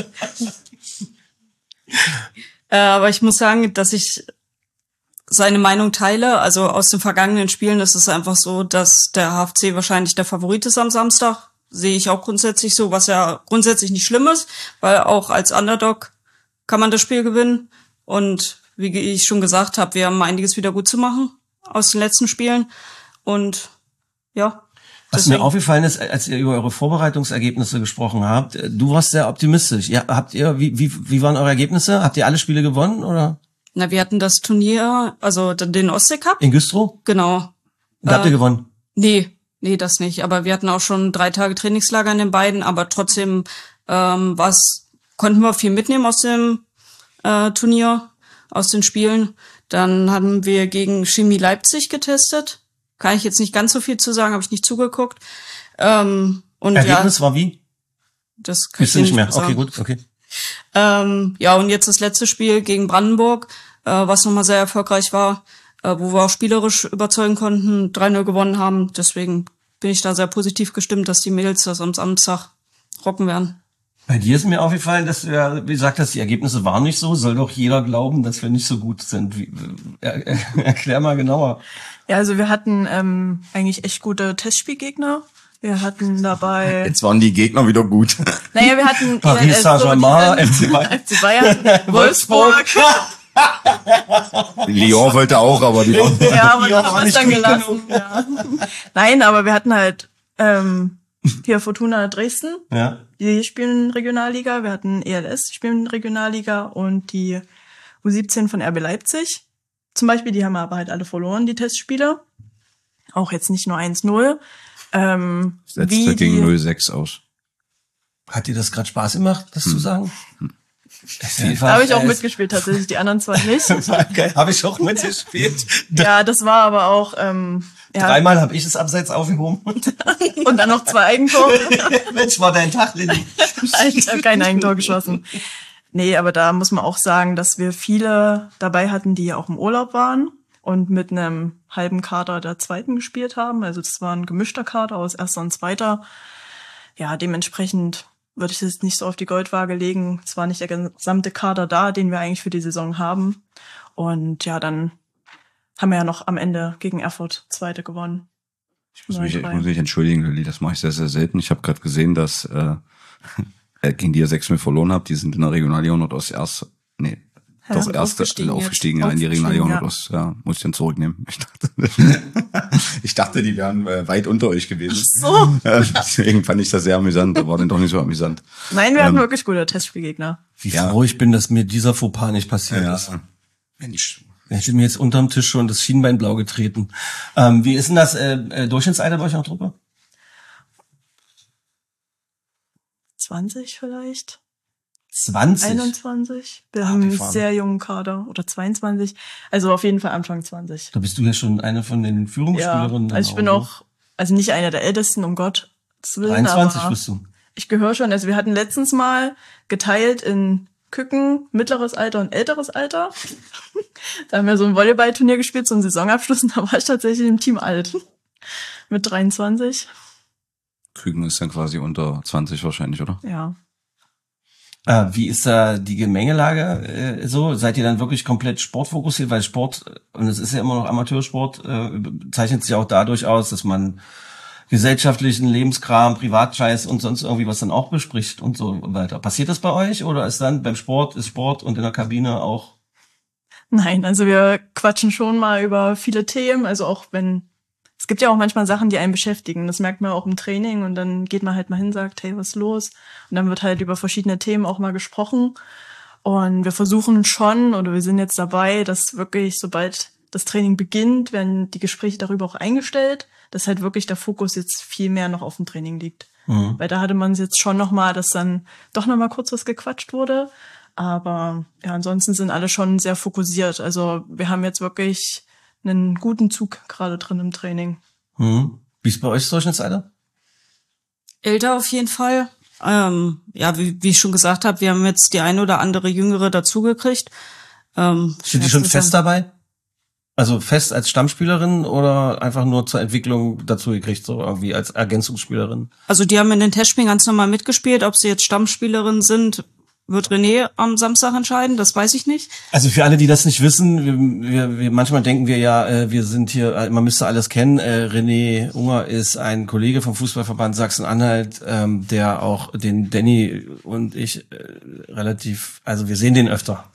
Aber ich muss sagen, dass ich seine Meinung teile. Also aus den vergangenen Spielen ist es einfach so, dass der HFC wahrscheinlich der Favorit ist am Samstag. Sehe ich auch grundsätzlich so, was ja grundsätzlich nicht schlimm ist, weil auch als Underdog kann man das Spiel gewinnen. Und wie ich schon gesagt habe, wir haben einiges wieder gut zu machen aus den letzten Spielen. Und ja. Was mir aufgefallen ist, als ihr über eure Vorbereitungsergebnisse gesprochen habt, du warst sehr optimistisch. Ja, wie waren eure Ergebnisse? Habt ihr alle Spiele gewonnen, oder? Na, wir hatten das Turnier, also den Ostsee Cup. In Güstrow? Genau. Da habt ihr gewonnen? Nee, das nicht. Aber wir hatten auch schon 3 Tage Trainingslager in den beiden, aber trotzdem konnten wir viel mitnehmen aus dem Turnier, aus den Spielen. Dann haben wir gegen Chemie Leipzig getestet. Kann ich jetzt nicht ganz so viel zu sagen, habe ich nicht zugeguckt. Und Ergebnis war wie? Das kann ich nicht mehr. sagen. Okay, gut, okay. Ja, und jetzt das letzte Spiel gegen Brandenburg, was nochmal sehr erfolgreich war, wo wir auch spielerisch überzeugen konnten, 3-0 gewonnen haben. Deswegen bin ich da sehr positiv gestimmt, dass die Mädels das am Samstag rocken werden. Bei dir ist mir aufgefallen, dass du ja, wie gesagt hast, die Ergebnisse waren nicht so. Soll doch jeder glauben, dass wir nicht so gut sind. Erklär mal genauer. Ja, also wir hatten eigentlich echt gute Testspielgegner. Wir hatten dabei... Jetzt waren die Gegner wieder gut. Naja, wir hatten... Paris Saint-Germain, FC Bayern, Wolfsburg. Lyon wollte auch, aber die waren... Ja, aber Lyon haben war wir es nicht dann gut gelassen. Ja. Nein, aber wir hatten halt hier Fortuna Dresden. Ja. Die spielen Regionalliga. Wir hatten ELS, die spielen Regionalliga. Und die U17 von RB Leipzig. Zum Beispiel, die haben aber halt alle verloren, die Testspiele. Auch jetzt nicht nur 1-0. Letzte ging 0-6 aus. Hat dir das gerade Spaß gemacht, das zu sagen? Da habe ich auch mitgespielt, tatsächlich, die anderen zwei nicht. Habe ich auch mitgespielt. Ja, das war aber auch... ja. 3-mal habe ich es abseits aufgehoben. Und dann noch 2 Eigentore. Mensch, war dein Tag, Lilly. Ich habe kein Eigentor geschossen. Nee, aber da muss man auch sagen, dass wir viele dabei hatten, die ja auch im Urlaub waren und mit einem halben Kader der Zweiten gespielt haben. Also das war ein gemischter Kader aus Erster und Zweiter. Ja, dementsprechend würde ich das nicht so auf die Goldwaage legen. Es war nicht der gesamte Kader da, den wir eigentlich für die Saison haben. Und ja, dann haben wir ja noch am Ende gegen Erfurt Zweite gewonnen. Ich muss mich entschuldigen, Lilly, das mache ich sehr, sehr selten. Ich habe gerade gesehen, dass gegen die ihr 6-0 verloren habt, die sind in der Regionalliga Nordost erste aufgestiegen in die Regionalliga Nordost. Ja, muss ich dann zurücknehmen. Ich dachte, die wären weit unter euch gewesen. Ach so. Deswegen fand ich das sehr amüsant, war dann doch nicht so amüsant. Nein, wir hatten wirklich gute Testspielgegner. Wie froh ich bin, dass mir dieser Fauxpas nicht passiert ist. Mensch. Er hätte mir jetzt unterm Tisch schon das Schienbein blau getreten. Wie ist denn das Durchschnittsalter bei euch in der Truppe? 20 vielleicht. 20? 21. Wir haben einen sehr jungen Kader. Oder 22. Also auf jeden Fall Anfang 20. Da bist du ja schon eine von den Führungsspielerinnen. Ja, also ich bin auch, also nicht eine der Ältesten, um Gottes Willen. 23 aber bist du. Ich gehöre schon. Also wir hatten letztens mal geteilt in Küken, mittleres Alter und älteres Alter. Da haben wir so ein Volleyballturnier gespielt, so einen Saisonabschluss. Und da war ich tatsächlich im Team alt. Mit 23. Küken ist dann quasi unter 20 wahrscheinlich, oder? Ja. Wie ist da die Gemengelage so? Seid ihr dann wirklich komplett sportfokussiert? Weil Sport, und es ist ja immer noch Amateursport, zeichnet sich auch dadurch aus, dass man gesellschaftlichen Lebenskram, Privatscheiß und sonst irgendwie was dann auch bespricht und so weiter. Passiert das bei euch oder ist dann beim Sport, ist Sport und in der Kabine auch? Nein, also wir quatschen schon mal über viele Themen, also auch wenn es gibt ja auch manchmal Sachen, die einen beschäftigen. Das merkt man auch im Training und dann geht man halt mal hin, sagt, hey, was ist los? Und dann wird halt über verschiedene Themen auch mal gesprochen. Und wir versuchen schon, oder wir sind jetzt dabei, dass wirklich, sobald das Training beginnt, werden die Gespräche darüber auch eingestellt, dass halt wirklich der Fokus jetzt viel mehr noch auf dem Training liegt. Mhm. Weil da hatte man es jetzt schon nochmal, dass dann doch nochmal kurz was gequatscht wurde. Aber ja, ansonsten sind alle schon sehr fokussiert. Also wir haben jetzt wirklich einen guten Zug gerade drin im Training. Mhm. Wie ist bei euch das Durchschnittsalter? Älter auf jeden Fall. Ja, wie ich schon gesagt habe, wir haben jetzt die eine oder andere Jüngere dazugekriegt. Sind die schon fest dabei? Also fest als Stammspielerin oder einfach nur zur Entwicklung dazu gekriegt, so irgendwie als Ergänzungsspielerin? Also die haben in den Testspielen ganz normal mitgespielt. Ob sie jetzt Stammspielerin sind, wird René am Samstag entscheiden, das weiß ich nicht. Also für alle, die das nicht wissen, wir manchmal denken wir ja, wir sind hier, man müsste alles kennen. René Unger ist ein Kollege vom Fußballverband Sachsen-Anhalt, der auch den Danny und ich relativ, also wir sehen den öfter.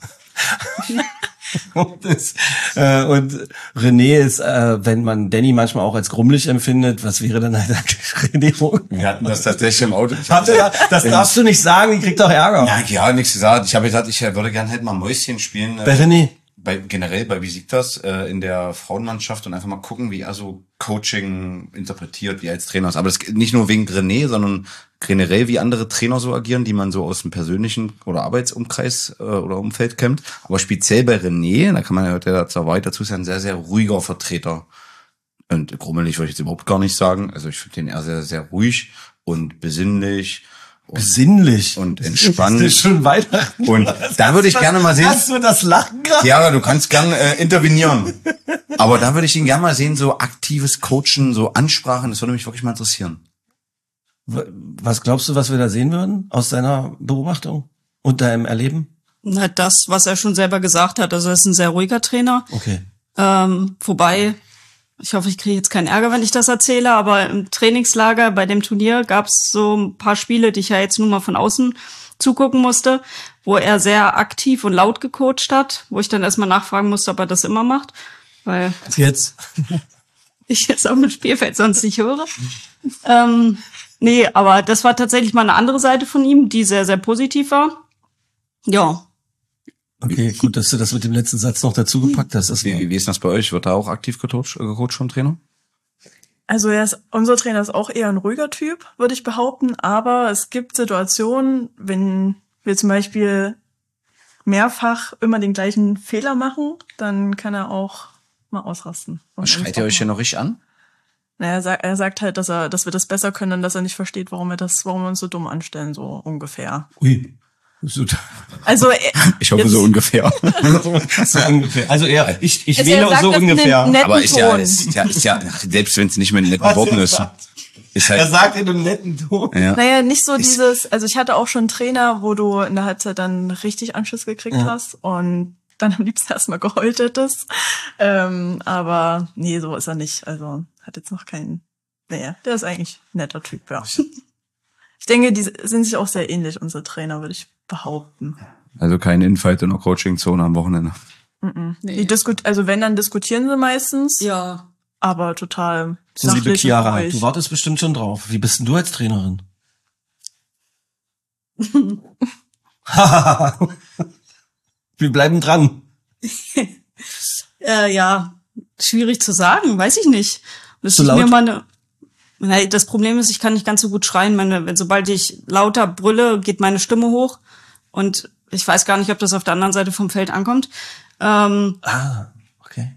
Und René ist, wenn man Danny manchmal auch als grummelig empfindet, was wäre dann halt René? Wir hatten das tatsächlich im Auto. Das darfst du nicht sagen, die kriegt auch Ärger. Ja, nichts gesagt. Ich habe gesagt, ich würde gerne halt mal Mäuschen spielen. Bei René? Generell bei Besiktas in der Frauenmannschaft und einfach mal gucken, wie er so Coaching interpretiert, wie er als Trainer ist. Aber das nicht nur wegen René, sondern generell, wie andere Trainer so agieren, die man so aus dem persönlichen oder Arbeitsumkreis oder Umfeld kennt. Aber speziell bei René, da kann man ja heute dazu sagen, ein sehr, sehr ruhiger Vertreter. Und grummelig würde ich jetzt überhaupt gar nicht sagen. Also ich finde den eher sehr, sehr ruhig und besinnlich. Besinnlich und entspannt. Das ist schon Weihnachten. Und da würde ich gerne mal sehen. Hast du das Lachen gerade? Ja, du kannst gern intervenieren. Aber da würde ich ihn gerne mal sehen, so aktives Coachen, so Ansprachen, das würde mich wirklich mal interessieren. Was glaubst du, was wir da sehen würden aus deiner Beobachtung und deinem Erleben? Na, das, was er schon selber gesagt hat. Also er ist ein sehr ruhiger Trainer. Okay. Wobei, ich hoffe, ich kriege jetzt keinen Ärger, wenn ich das erzähle, aber im Trainingslager bei dem Turnier gab es so ein paar Spiele, die ich ja jetzt nur mal von außen zugucken musste, wo er sehr aktiv und laut gecoacht hat, wo ich dann erstmal nachfragen musste, ob er das immer macht, weil jetzt ich jetzt auf dem Spielfeld sonst nicht höre. Nee, aber das war tatsächlich mal eine andere Seite von ihm, die sehr, sehr positiv war. Ja. Okay, gut, dass du das mit dem letzten Satz noch dazu gepackt hast. Wie ist das bei euch? Wird da auch aktiv gecoacht vom Trainer? Also unser Trainer ist auch eher ein ruhiger Typ, würde ich behaupten. Aber es gibt Situationen, wenn wir zum Beispiel mehrfach immer den gleichen Fehler machen, dann kann er auch mal ausrasten. Schreit ihr euch hier noch richtig an? Naja, er sagt halt, dass wir das besser können und dass er nicht versteht, warum wir uns so dumm anstellen, so ungefähr. Ui. Also ich hoffe so ungefähr. So ungefähr. Also ich also wähle so ungefähr. Aber ist ja, selbst wenn es nicht mehr in netten Worten ist halt. Er sagt in einem netten Ton. Ja. Naja, nicht so dieses, also ich hatte auch schon einen Trainer, wo du in der Halbzeit dann richtig Anschiss gekriegt hast und dann am liebsten erstmal geheult hättest. Aber nee, so ist er nicht. Also hat jetzt noch keinen. Naja, der ist eigentlich ein netter Typ, ja. Ich denke, die sind sich auch sehr ähnlich, unsere Trainer, würde ich behaupten. Also kein Infight in der Coaching-Zone am Wochenende. Nee. Also wenn, dann diskutieren sie meistens. Ja. Aber total So, liebe sachlich Chiara, und ruhig. du wartest bestimmt schon drauf. Wie bist denn du als Trainerin? Wir bleiben dran. Ja, schwierig zu sagen, weiß ich nicht. Zu laut? Das Problem ist, ich kann nicht ganz so gut schreien. Sobald ich lauter brülle, geht meine Stimme hoch. Und ich weiß gar nicht, ob das auf der anderen Seite vom Feld ankommt. Okay.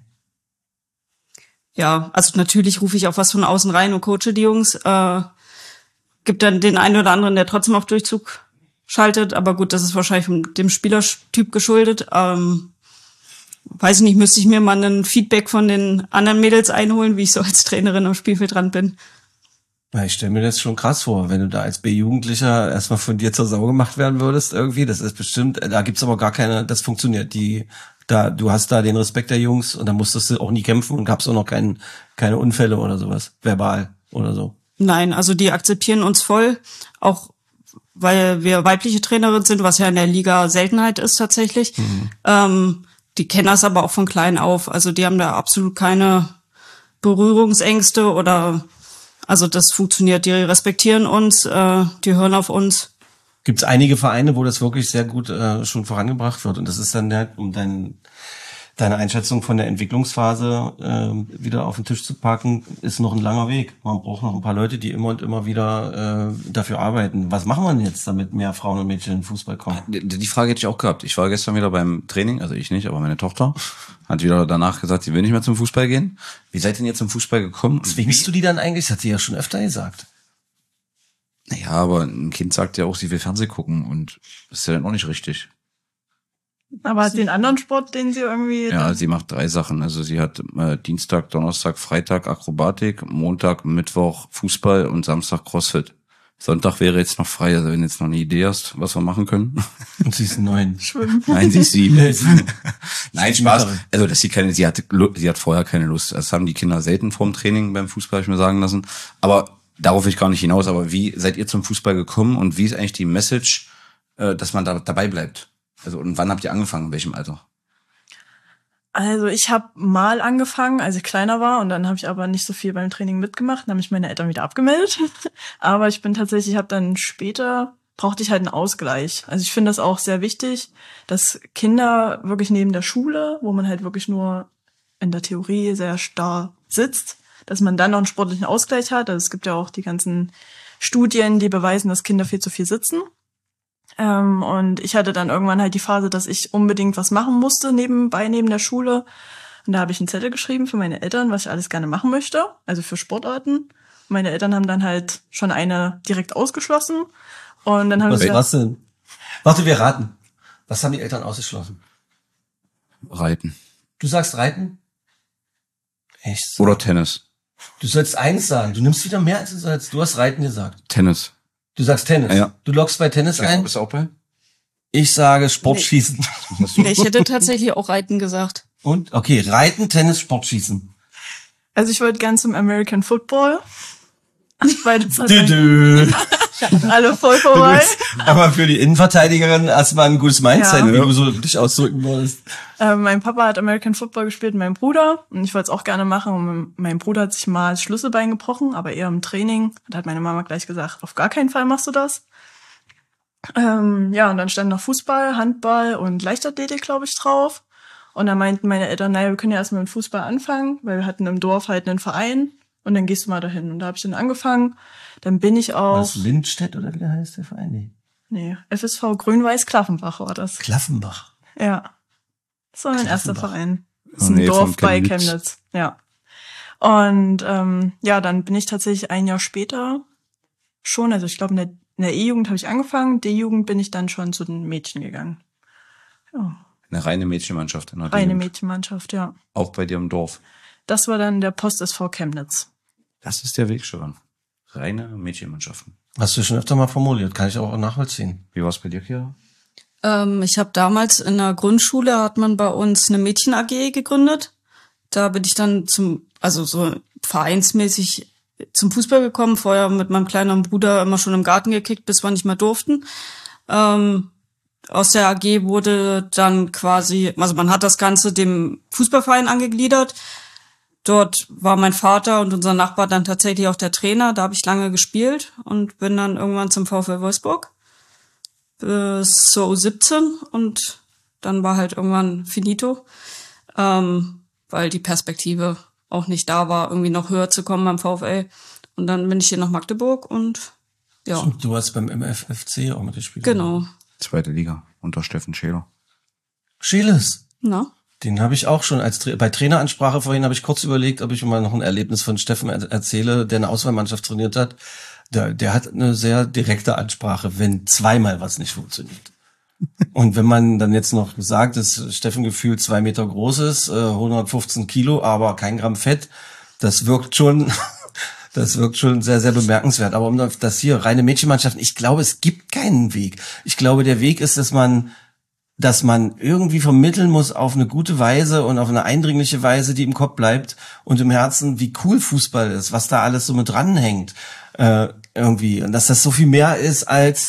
Ja, also natürlich rufe ich auch was von außen rein und coache die Jungs. Gibt dann den einen oder anderen, der trotzdem auf Durchzug schaltet. Aber gut, das ist wahrscheinlich dem Spielertyp geschuldet. Weiß ich nicht, müsste ich mir mal ein Feedback von den anderen Mädels einholen, wie ich so als Trainerin am Spielfeld dran bin. Ja, ich stelle mir das schon krass vor, wenn du da als B-Jugendlicher erstmal von dir zur Sau gemacht werden würdest irgendwie. Das ist bestimmt, da gibt's aber gar keine, das funktioniert. Du hast da den Respekt der Jungs und da musstest du auch nie kämpfen und gab's auch noch keine Unfälle oder sowas, verbal oder so. Nein, also die akzeptieren uns voll, auch weil wir weibliche Trainerinnen sind, was ja in der Liga Seltenheit ist tatsächlich. Die kennen das aber auch von klein auf. Also die haben da absolut keine Berührungsängste oder, also das funktioniert, die respektieren uns, die hören auf uns. Gibt es einige Vereine, wo das wirklich sehr gut schon vorangebracht wird und das ist dann um deine Einschätzung von der Entwicklungsphase wieder auf den Tisch zu packen, ist noch ein langer Weg. Man braucht noch ein paar Leute, die immer und immer wieder dafür arbeiten. Was machen wir denn jetzt, damit mehr Frauen und Mädchen in den Fußball kommen? Die Frage hätte ich auch gehabt. Ich war gestern wieder beim Training, also ich nicht, aber meine Tochter hat wieder danach gesagt, sie will nicht mehr zum Fußball gehen. Wie seid ihr denn jetzt zum Fußball gekommen? Zwingst du die dann eigentlich? Das hat sie ja schon öfter gesagt. Naja, aber ein Kind sagt ja auch, sie will Fernsehen gucken und das ist ja dann auch nicht richtig. Aber den anderen Sport, den sie irgendwie... Ja, sie macht 3 Sachen. Also sie hat Dienstag, Donnerstag, Freitag Akrobatik, Montag, Mittwoch Fußball und Samstag Crossfit. Sonntag wäre jetzt noch frei, also wenn du jetzt noch eine Idee hast, was wir machen können. Und sie ist 9. Schwimmen. Nein, sie ist 7. Nein, Spaß. Also, dass sie hat vorher keine Lust. Das haben die Kinder selten vorm Training beim Fußball, hab ich mir sagen lassen. Aber darauf will ich gar nicht hinaus. Aber wie seid ihr zum Fußball gekommen und wie ist eigentlich die Message, dass man da dabei bleibt? Also, und wann habt ihr angefangen? In welchem Alter? Also ich habe mal angefangen, als ich kleiner war und dann habe ich aber nicht so viel beim Training mitgemacht, dann habe ich meine Eltern wieder abgemeldet. Aber ich bin tatsächlich, brauchte ich halt einen Ausgleich. Also ich finde das auch sehr wichtig, dass Kinder wirklich neben der Schule, wo man halt wirklich nur in der Theorie sehr starr sitzt, dass man dann noch einen sportlichen Ausgleich hat. Also es gibt ja auch die ganzen Studien, die beweisen, dass Kinder viel zu viel sitzen. Und ich hatte dann irgendwann halt die Phase, dass ich unbedingt was machen musste neben der Schule. Und da habe ich einen Zettel geschrieben für meine Eltern, was ich alles gerne machen möchte, also für Sportarten. Und meine Eltern haben dann halt schon eine direkt ausgeschlossen. Und dann haben Was denn? Warte, wir raten. Was haben die Eltern ausgeschlossen? Reiten. Du sagst Reiten? Echt? Oder Tennis. Du sollst eins sagen. Du nimmst wieder mehr als du sollst. Du hast Reiten gesagt. Tennis. Du sagst Tennis. Ja. Du loggst bei Tennis ein. Bist du auch bei? Ich sage Sportschießen. Ich hätte tatsächlich auch Reiten gesagt. Und? Okay, Reiten, Tennis, Sportschießen. Also ich wollte gern zum American Football. Weil das hat alle voll vorbei. Aber für die Innenverteidigerin erstmal ein gutes Mindset, Ja. wie du so dich ausdrücken wolltest. Mein Papa hat American Football gespielt mit meinem Bruder und ich wollte es auch gerne machen. Und mein Bruder hat sich mal das Schlüsselbein gebrochen, aber eher im Training. Da hat meine Mama gleich gesagt, auf gar keinen Fall machst du das. Und dann stand noch Fußball, Handball und Leichtathletik, glaube ich, drauf. Und dann meinten meine Eltern, naja, wir können ja erstmal mit Fußball anfangen, weil wir hatten im Dorf halt einen Verein und dann gehst du mal dahin. Und da habe ich dann angefangen. Dann bin ich auch... Was, Lindstedt oder wie der heißt der Verein? Nee, FSV Grün-Weiß-Klaffenbach war das. Klaffenbach. Ja. Das war mein erster Verein. Das ist Oh, ein nee, Dorf von bei Chemnitz. Chemnitz. Ja. Und dann bin ich tatsächlich ein Jahr später schon, also ich glaube in der E-Jugend habe ich angefangen, D-Jugend bin ich dann schon zu den Mädchen gegangen. Ja. Eine reine Mädchenmannschaft in der Reine Jugend. Mädchenmannschaft, ja. Auch bei dir im Dorf. Das war dann der Post-SV Chemnitz. Das ist der Weg schon. Reine Mädchenmannschaften. Hast du schon öfter mal formuliert, kann ich auch nachvollziehen. Wie war es bei dir, Kira? Ich habe damals in der Grundschule hat man bei uns eine Mädchen-AG gegründet. Da bin ich dann so vereinsmäßig zum Fußball gekommen. Vorher mit meinem kleineren Bruder immer schon im Garten gekickt, bis wir nicht mehr durften. Aus der AG wurde dann quasi, also man hat das Ganze dem Fußballverein angegliedert. Dort war mein Vater und unser Nachbar dann tatsächlich auch der Trainer. Da habe ich lange gespielt und bin dann irgendwann zum VfL Wolfsburg bis zur U17 und dann war halt irgendwann finito, weil die Perspektive auch nicht da war, irgendwie noch höher zu kommen beim VfL. Und dann bin ich hier nach Magdeburg und ja. Du hast beim MFFC auch mitgespielt. Genau. 2. Liga unter Steffen Scheler. Scheles. Na? Den habe ich auch schon bei Traineransprache vorhin habe ich kurz überlegt, ob ich mal noch ein Erlebnis von Steffen erzähle, der eine Auswahlmannschaft trainiert hat. Der hat eine sehr direkte Ansprache, wenn zweimal was nicht funktioniert. Und wenn man dann jetzt noch sagt, dass Steffen gefühlt 2 Meter groß ist, 115 Kilo, aber kein Gramm Fett, das wirkt schon sehr, sehr bemerkenswert. Aber um das hier, reine Mädchenmannschaften, ich glaube, es gibt keinen Weg. Ich glaube, der Weg ist, dass man irgendwie vermitteln muss auf eine gute Weise und auf eine eindringliche Weise, die im Kopf bleibt und im Herzen, wie cool Fußball ist, was da alles so mit dranhängt, irgendwie. Und dass das so viel mehr ist als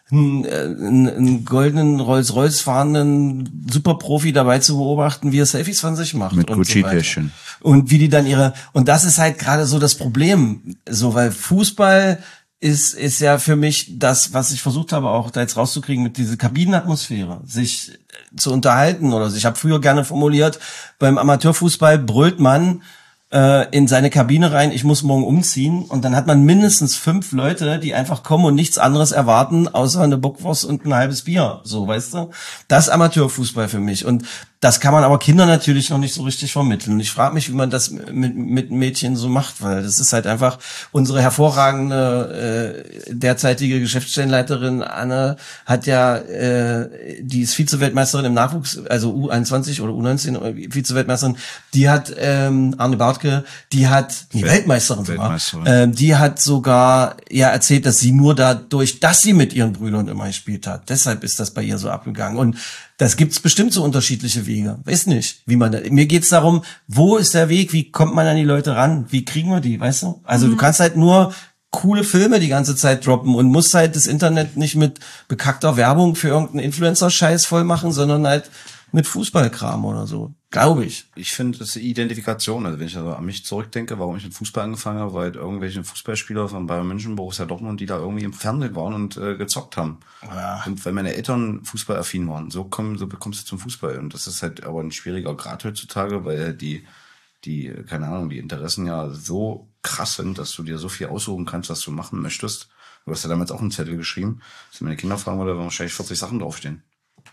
einen goldenen Rolls-Royce fahrenden Superprofi dabei zu beobachten, wie er Selfies von sich macht. Mit und Gucci-Täschchen. So und wie die dann und das ist halt gerade so das Problem, so, weil Fußball ist ja für mich das, was ich versucht habe, auch da jetzt rauszukriegen, mit dieser Kabinenatmosphäre, sich zu unterhalten oder so. Ich habe früher gerne formuliert, beim Amateurfußball brüllt man in seine Kabine rein, ich muss morgen umziehen, und dann hat man mindestens 5 Leute, die einfach kommen und nichts anderes erwarten, außer eine Bockwurst und ein halbes Bier, so, weißt du? Das ist Amateurfußball für mich, und das kann man aber Kindern natürlich noch nicht so richtig vermitteln. Und ich frage mich, wie man das mit Mädchen so macht, weil das ist halt einfach unsere hervorragende derzeitige Geschäftsstellenleiterin Anne hat ja, die ist Vize-Weltmeisterin im Nachwuchs, also U21 oder U19 Vize-Weltmeisterin, die hat Arne Bartke, die hat die Weltmeisterin sogar, die hat sogar ja erzählt, dass sie nur dadurch, dass sie mit ihren Brüdern immer gespielt hat, deshalb ist das bei ihr so abgegangen. Und das gibt's bestimmt so unterschiedliche Wege. Weiß nicht, wie man mir geht's darum, wo ist der Weg, wie kommt man an die Leute ran, wie kriegen wir die, weißt du? Also du kannst halt nur coole Filme die ganze Zeit droppen und musst halt das Internet nicht mit bekackter Werbung für irgendeinen Influencer-Scheiß voll machen, sondern halt mit Fußballkram oder so, glaube ich. Ich finde, das ist eine Identifikation. Also wenn ich also an mich zurückdenke, warum ich mit Fußball angefangen habe, weil halt irgendwelche Fußballspieler von Bayern München, Borussia Dortmund, die da irgendwie im Fernsehen waren und gezockt haben. Ja. Und weil meine Eltern fußballaffin waren. So bekommst du zum Fußball. Und das ist halt aber ein schwieriger Grad heutzutage, weil die, keine Ahnung, die Interessen ja so krass sind, dass du dir so viel aussuchen kannst, was du machen möchtest. Du hast ja damals auch einen Zettel geschrieben. Dass meine Kinder fragen, würde wahrscheinlich 40 Sachen draufstehen.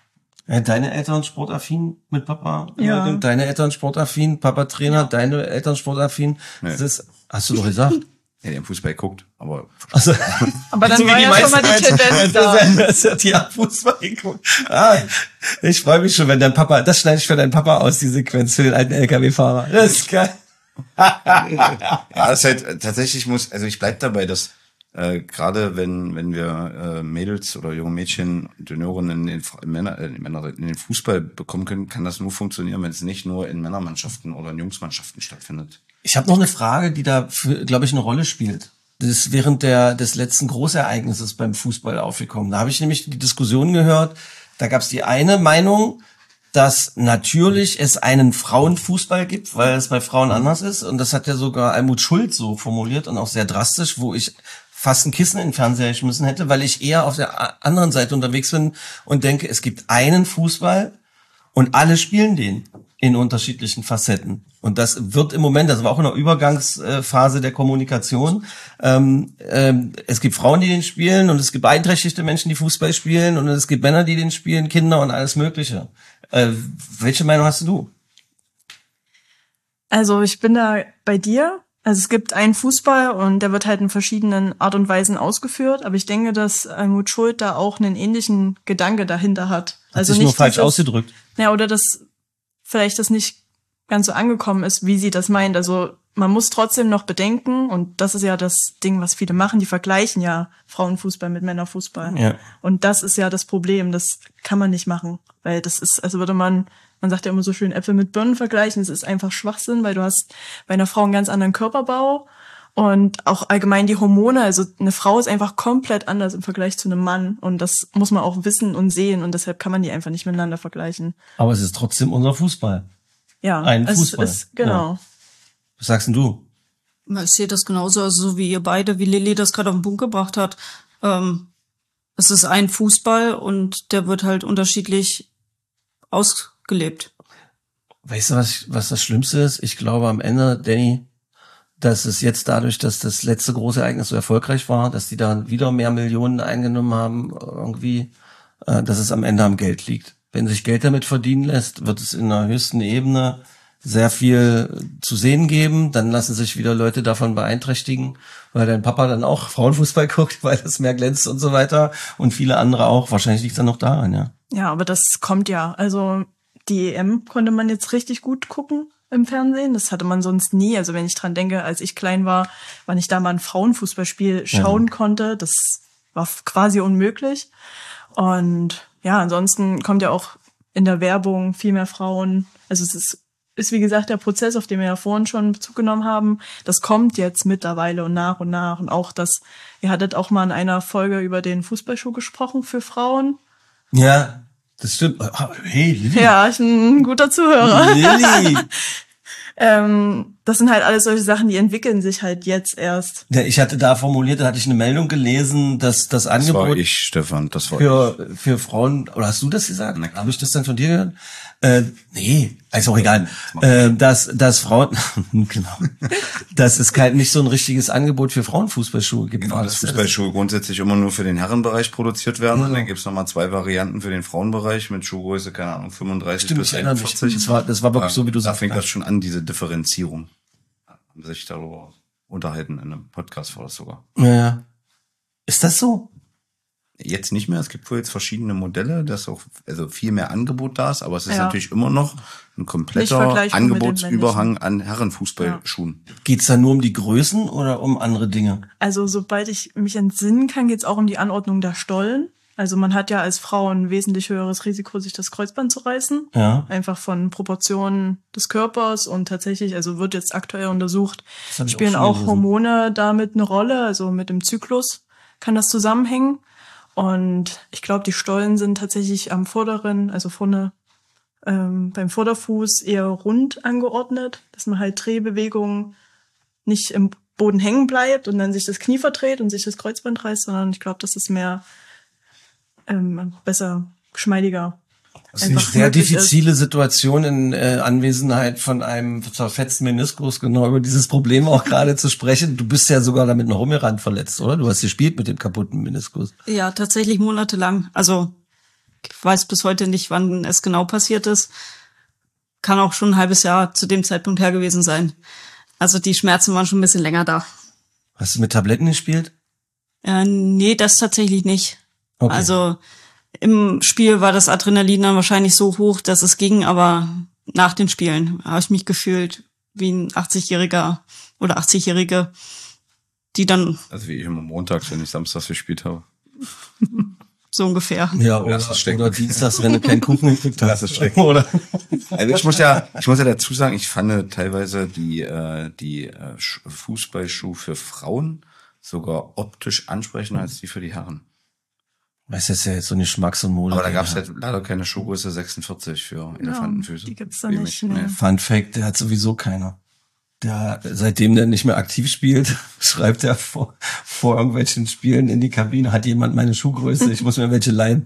Deine Eltern sportaffin mit Papa? Ja. Deine Eltern sportaffin, Papa Trainer, ja. Deine Eltern sportaffin? Nee. Hast du doch gesagt? Ja, die haben Fußball geguckt, aber... Also, aber dann war ja schon mal die Tendenz da. Die haben Fußball geguckt. Ich freue mich schon, wenn dein Papa... Das schneide ich für deinen Papa aus, die Sequenz, für den alten LKW-Fahrer. Das ist geil. Ja, das ist halt tatsächlich ich bleib dabei, dass gerade wenn wir Mädels oder junge Mädchen, Juniorinnen in den Fußball bekommen können, kann das nur funktionieren, wenn es nicht nur in Männermannschaften oder in Jungsmannschaften stattfindet. Ich habe noch eine Frage, die da, glaube ich, eine Rolle spielt. Das ist während des letzten Großereignisses beim Fußball aufgekommen. Da habe ich nämlich die Diskussion gehört, da gab es die eine Meinung, dass natürlich es einen Frauenfußball gibt, weil es bei Frauen anders ist. Und das hat ja sogar Almut Schuld so formuliert und auch sehr drastisch, wo ich fast ein Kissen in den Fernseher geschmissen hätte, weil ich eher auf der anderen Seite unterwegs bin und denke, es gibt einen Fußball und alle spielen den in unterschiedlichen Facetten. Und das wird im Moment, das war auch in der Übergangsphase der Kommunikation, es gibt Frauen, die den spielen, und es gibt beeinträchtigte Menschen, die Fußball spielen, und es gibt Männer, die den spielen, Kinder und alles Mögliche. Welche Meinung hast du? Also ich bin da bei dir. Also es gibt einen Fußball und der wird halt in verschiedenen Art und Weisen ausgeführt, aber ich denke, dass Almut Schuld da auch einen ähnlichen Gedanke dahinter hat. Also sich nicht nur falsch ausgedrückt. Ja, oder dass vielleicht das nicht ganz so angekommen ist, wie sie das meint. Also man muss trotzdem noch bedenken, und das ist ja das Ding, was viele machen, die vergleichen ja Frauenfußball mit Männerfußball. Ja. Und das ist ja das Problem, das kann man nicht machen, weil das ist, also würde man sagt ja immer so schön, Äpfel mit Birnen vergleichen, das ist einfach Schwachsinn, weil du hast bei einer Frau einen ganz anderen Körperbau und auch allgemein die Hormone, also eine Frau ist einfach komplett anders im Vergleich zu einem Mann, und das muss man auch wissen und sehen, und deshalb kann man die einfach nicht miteinander vergleichen. Aber es ist trotzdem unser Fußball. Ja, ein Fußball. Genau. Ja. Was sagst denn du? Ich sehe das genauso, also so wie ihr beide, wie Lilly das gerade auf den Punkt gebracht hat. Es ist ein Fußball und der wird halt unterschiedlich ausgelebt. Weißt du, was das Schlimmste ist? Ich glaube am Ende, Danny, dass es jetzt dadurch, dass das letzte große Ereignis so erfolgreich war, dass die da wieder mehr Millionen eingenommen haben, irgendwie, dass es am Ende am Geld liegt. Wenn sich Geld damit verdienen lässt, wird es in der höchsten Ebene sehr viel zu sehen geben. Dann lassen sich wieder Leute davon beeinträchtigen, weil dein Papa dann auch Frauenfußball guckt, weil das mehr glänzt und so weiter. Und viele andere auch. Wahrscheinlich liegt es dann noch daran, ja. Ja, aber das kommt ja. Also die EM konnte man jetzt richtig gut gucken im Fernsehen. Das hatte man sonst nie. Also wenn ich dran denke, als ich klein war, wann ich da mal ein Frauenfußballspiel schauen konnte, das war quasi unmöglich. Und ja, ansonsten kommt ja auch in der Werbung viel mehr Frauen. Also es ist ist, wie gesagt, der Prozess, auf den wir ja vorhin schon Bezug genommen haben. Das kommt jetzt mittlerweile und nach. Und auch das, ihr hattet auch mal in einer Folge über den Fußballschuh gesprochen für Frauen. Ja, das stimmt. Hey, Lilly. Ja, ich bin ein guter Zuhörer. Lilly. Das sind halt alles solche Sachen, die entwickeln sich halt jetzt erst. Ja, ich hatte da formuliert, da hatte ich eine Meldung gelesen, dass das Das Angebot war ich, Stefan, das war ich. für Frauen, oder hast du das gesagt? Habe ich das dann von dir gehört? Nee, ist auch egal. Dass Frauen, genau, dass es nicht so ein richtiges Angebot für Frauenfußballschuhe gibt. Genau, dass Fußballschuhe grundsätzlich immer nur für den Herrenbereich produziert werden. Und dann gibt's nochmal 2 Varianten für den Frauenbereich mit Schuhgröße, keine Ahnung, 35 Stimmt, bis ich erinnere mich. 41. Das war wirklich so, wie du Da sagst. fängt das schon an, diese Differenzierung. Haben sich darüber unterhalten in einem Podcast war das sogar. Ja. Ist das so? Jetzt nicht mehr. Es gibt wohl jetzt verschiedene Modelle, dass auch also viel mehr Angebot da ist, aber es ist Ja. natürlich immer noch ein Nicht kompletter vergleichbar mit dem Angebotsüberhang an Herrenfußballschuhen. Geht's da nur um die Größen oder um andere Dinge? Also sobald ich mich entsinnen kann, geht's auch um die Anordnung der Stollen. Also man hat ja als Frau ein wesentlich höheres Risiko, sich das Kreuzband zu reißen. Ja. Einfach von Proportionen des Körpers und tatsächlich, also wird jetzt aktuell untersucht, Das hab ich spielen schon auch gelesen. Hormone damit eine Rolle, also mit dem Zyklus kann das zusammenhängen. Und ich glaube, die Stollen sind tatsächlich am vorderen, also vorne beim Vorderfuß eher rund angeordnet, dass man halt Drehbewegungen nicht im Boden hängen bleibt und dann sich das Knie verdreht und sich das Kreuzband reißt, sondern ich glaube, das ist mehr besser, geschmeidiger. Das ist eine sehr diffizile Situation in Anwesenheit von einem zerfetzten Meniskus, genau über dieses Problem auch gerade zu sprechen. Du bist ja sogar damit noch rumgerannt verletzt, oder? Du hast gespielt mit dem kaputten Meniskus. Ja, tatsächlich monatelang. Also ich weiß bis heute nicht, wann es genau passiert ist. Kann auch schon ein halbes Jahr zu dem Zeitpunkt her gewesen sein. Also die Schmerzen waren schon ein bisschen länger da. Hast du mit Tabletten gespielt? Nee, das tatsächlich nicht. Okay. Also im Spiel war das Adrenalin dann wahrscheinlich so hoch, dass es ging, aber nach den Spielen habe ich mich gefühlt wie ein 80-Jähriger oder 80-Jährige, die dann Also wie ich immer montags, wenn ich samstags gespielt habe. so ungefähr. Ja, Lass es stecken. oder dienstags, wenn du keinen Kuchen gekriegt hast. Lass es stecken. Oder? Also ich muss ja dazu sagen, ich fand teilweise die Fußballschuhe für Frauen sogar optisch ansprechender als die für die Herren. Das ist ja jetzt so eine Geschmacks- und Mode. Aber da gab es halt leider keine Schuhgröße 46 für Elefantenfüße. die gibt's da Wie nicht, mich. ne. Fun Fact, der hat sowieso keiner. Seitdem der nicht mehr aktiv spielt, schreibt er vor irgendwelchen Spielen in die Kabine, hat jemand meine Schuhgröße, ich muss mir welche leihen.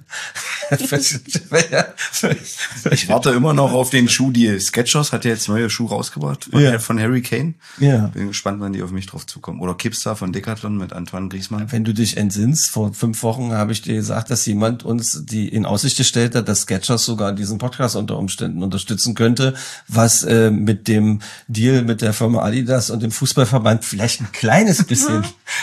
Ich warte immer noch auf den Schuh, die Skechers hat ja jetzt neue Schuhe rausgebracht von Harry Kane. Ja. Bin gespannt, wann die auf mich drauf zukommen. Oder Kipster von Decathlon mit Antoine Griezmann. Wenn du dich entsinnst, vor 5 Wochen habe ich dir gesagt, dass jemand uns die in Aussicht gestellt hat, dass Skechers sogar diesen Podcast unter Umständen unterstützen könnte, was mit dem Deal mit der Firma Adidas und dem Fußballverband vielleicht ein kleines bisschen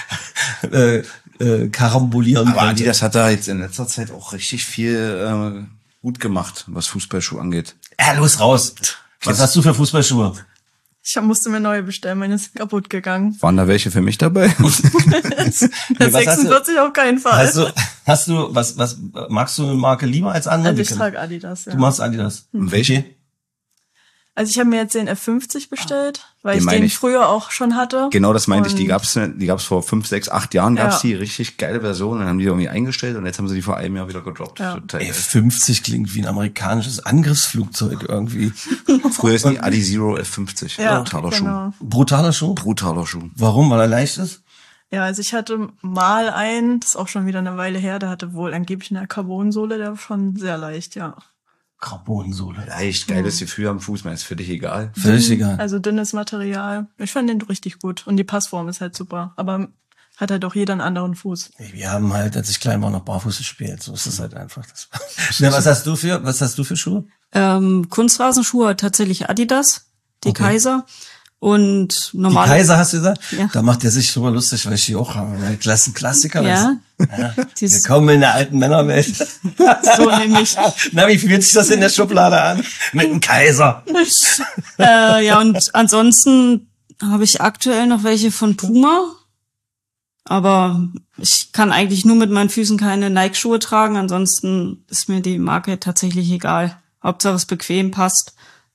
karambolieren Aber könnte. Adidas hat da jetzt in letzter Zeit auch richtig viel gut gemacht, was Fußballschuhe angeht. Ja, los raus. Was hast du für Fußballschuhe? Ich musste mir neue bestellen, meine ist kaputt gegangen. Waren da welche für mich dabei? Der was hast 46 auf keinen Fall. Hast du, was magst du eine Marke lieber als andere? Also ich trage Adidas, ja. Du machst Adidas. Und welche? Also ich habe mir jetzt den F50 bestellt, weil Den ich meine den ich. früher auch schon hatte. Genau, das meinte ich. Die Und gab's vor 5, 6, 8 Jahren gab's Ja. die richtig geile Version. Dann haben die irgendwie eingestellt und jetzt haben sie die vor einem Jahr wieder gedroppt. Ja. Total geil. F50 klingt wie ein amerikanisches Angriffsflugzeug irgendwie. Früher ist die Adi Zero F50. Ja, Brutaler genau. Brutaler Schuh? Brutaler Schuh. Warum? Weil er leicht ist? Ja, also ich hatte mal einen, das ist auch schon wieder eine Weile her, der hatte wohl angeblich eine Carbonsohle, der war schon sehr leicht, ja. Carbonsohle. Leicht, geiles Gefühl am Fuß, man ist völlig egal. Völlig egal. Also dünnes Material. Ich fand den richtig gut. Und die Passform ist halt super. Aber hat halt auch jeder einen anderen Fuß. Wir haben halt, als ich klein war, noch barfuß gespielt. So ist es halt einfach. Ja, was hast du für Schuhe? Kunstrasensschuhe tatsächlich Adidas, die Okay. Kaiser. Und Die normale. Kaiser, hast du gesagt? Ja. Da macht er sich drüber lustig, weil ich die auch habe. Weil Klassiker. Ja. Ja. Die ist Willkommen in der alten Männerwelt. so nämlich. Na, wie fühlt sich das in der Schublade an? Mit dem Kaiser. Ja, und ansonsten habe ich aktuell noch welche von Puma. Aber ich kann eigentlich nur mit meinen Füßen keine Nike-Schuhe tragen. Ansonsten ist mir die Marke tatsächlich egal. Hauptsache es bequem passt.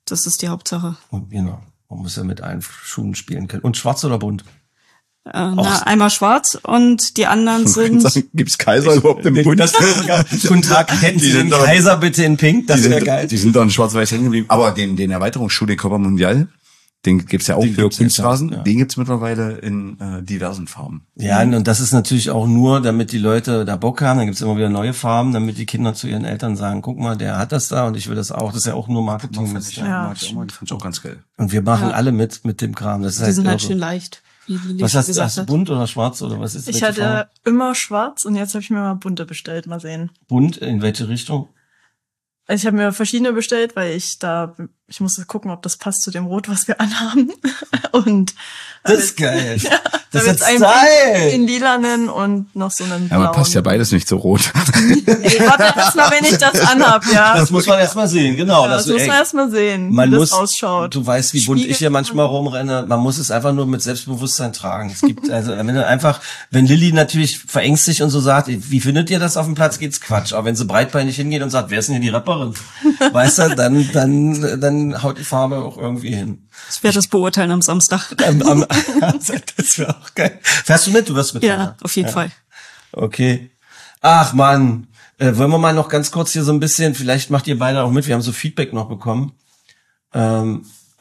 Das ist die Hauptsache. Und genau, man muss ja mit allen Schuhen spielen können. Und schwarz oder bunt? Einmal schwarz und die anderen sind... Gibt's Kaiser überhaupt im Bund? Guten Tag, hätten Sie den Kaiser bitte in Pink? Das wäre geil. Die sind doch in schwarz-weiß hängen geblieben. Aber den Erweiterungsschuh, den Copa Mundial, den gibt's ja auch für Kunstrasen. Ja. Den gibt's mittlerweile in diversen Farben. Ja, und das ist natürlich auch nur, damit die Leute da Bock haben. Dann gibt's immer wieder neue Farben, damit die Kinder zu ihren Eltern sagen, guck mal, der hat das da und ich will das auch. Das ist ja auch nur Marketing. Das fand ich auch ganz geil. Und wir machen alle mit dem Kram. Das ist die sind halt schön leicht. Was hast du, bunt oder schwarz oder was ist das? Ich hatte immer schwarz und jetzt habe ich mir mal bunte bestellt. Mal sehen. Bunt, in welche Richtung? Also ich habe mir verschiedene bestellt, weil ich musste gucken, ob das passt zu dem Rot, was wir anhaben. Und das ist geil. Ja, das ist ein in lilanen und noch so einen blauen. Ja, aber passt ja beides nicht so rot. Nee, warte erst mal, wenn ich das anhab, ja. Das muss man erst mal sehen, genau. Ja, das muss man erst mal sehen, wie das ausschaut. Du weißt, wie bunt ich hier manchmal rumrenne. Man muss es einfach nur mit Selbstbewusstsein tragen. Es gibt, also, wenn Lilly natürlich verängstigt und so sagt, wie findet ihr das auf dem Platz, geht's Quatsch. Aber wenn sie breitbeinig hingeht und sagt, wer ist denn hier die Rapperin? Weißt du, dann haut die Farbe auch irgendwie hin. Ich werde das beurteilen am Samstag. Das wäre auch geil. Fährst du mit? Du wirst mit. Ja, auf jeden Fall. Okay. Ach Mann, wollen wir mal noch ganz kurz hier so ein bisschen, vielleicht macht ihr beide auch mit, wir haben so Feedback noch bekommen. Wir haben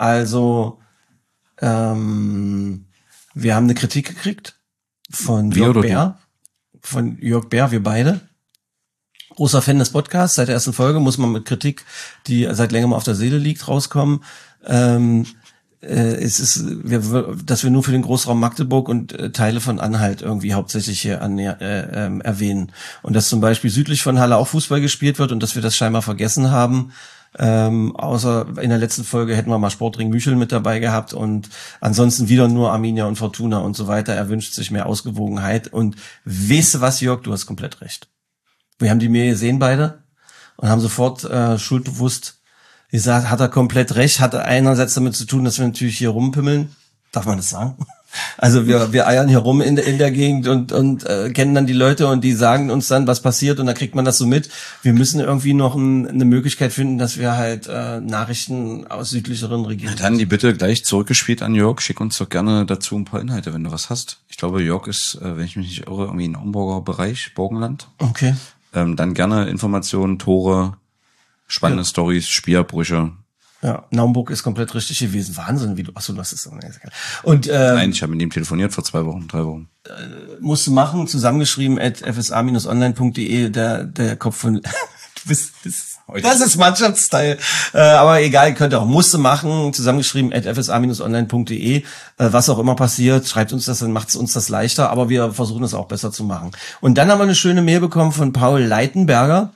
eine Kritik gekriegt von Jörg Bär. Von Jörg Bär, wir beide. Großer Fan des Podcasts, seit der ersten Folge muss man mit Kritik, die seit längerem auf der Seele liegt, rauskommen. Dass wir nur für den Großraum Magdeburg und Teile von Anhalt irgendwie hauptsächlich hier erwähnen. Und dass zum Beispiel südlich von Halle auch Fußball gespielt wird und dass wir das scheinbar vergessen haben. Außer in der letzten Folge hätten wir mal Sportring Mücheln mit dabei gehabt und ansonsten wieder nur Arminia und Fortuna und so weiter. Er wünscht sich mehr Ausgewogenheit. Und weißt du was, Jörg, du hast komplett recht. Wir haben die mir gesehen beide und haben sofort schuldbewusst gesagt, hat er komplett recht, hatte einerseits damit zu tun, dass wir natürlich hier rumpimmeln. Darf man das sagen? Also wir eiern hier rum in der Gegend und kennen dann die Leute und die sagen uns dann, was passiert und dann kriegt man das so mit. Wir müssen irgendwie noch eine Möglichkeit finden, dass wir halt Nachrichten aus südlicheren Regionen... Dann die Bitte gleich zurückgespielt an Jörg. Schick uns doch gerne dazu ein paar Inhalte, wenn du was hast. Ich glaube, Jörg ist, wenn ich mich nicht irre, irgendwie in Homburger Bereich, Burgenland. Okay. Dann gerne Informationen, Tore, spannende Storys, Spielbrüche. Ja, Naumburg ist komplett richtig gewesen. Wahnsinn, wie du... Achso, das ist... Und, nein, ich habe mit ihm telefoniert vor 3 Wochen. Musst du machen, zusammengeschrieben @fsa-online.de, der Kopf von... Das ist Mannschaftsteil. Aber egal, könnt ihr auch. Musste machen, zusammengeschrieben @fsa-online.de. Was auch immer passiert, schreibt uns das, dann macht es uns das leichter. Aber wir versuchen es auch besser zu machen. Und dann haben wir eine schöne Mail bekommen von Paul Leitenberger.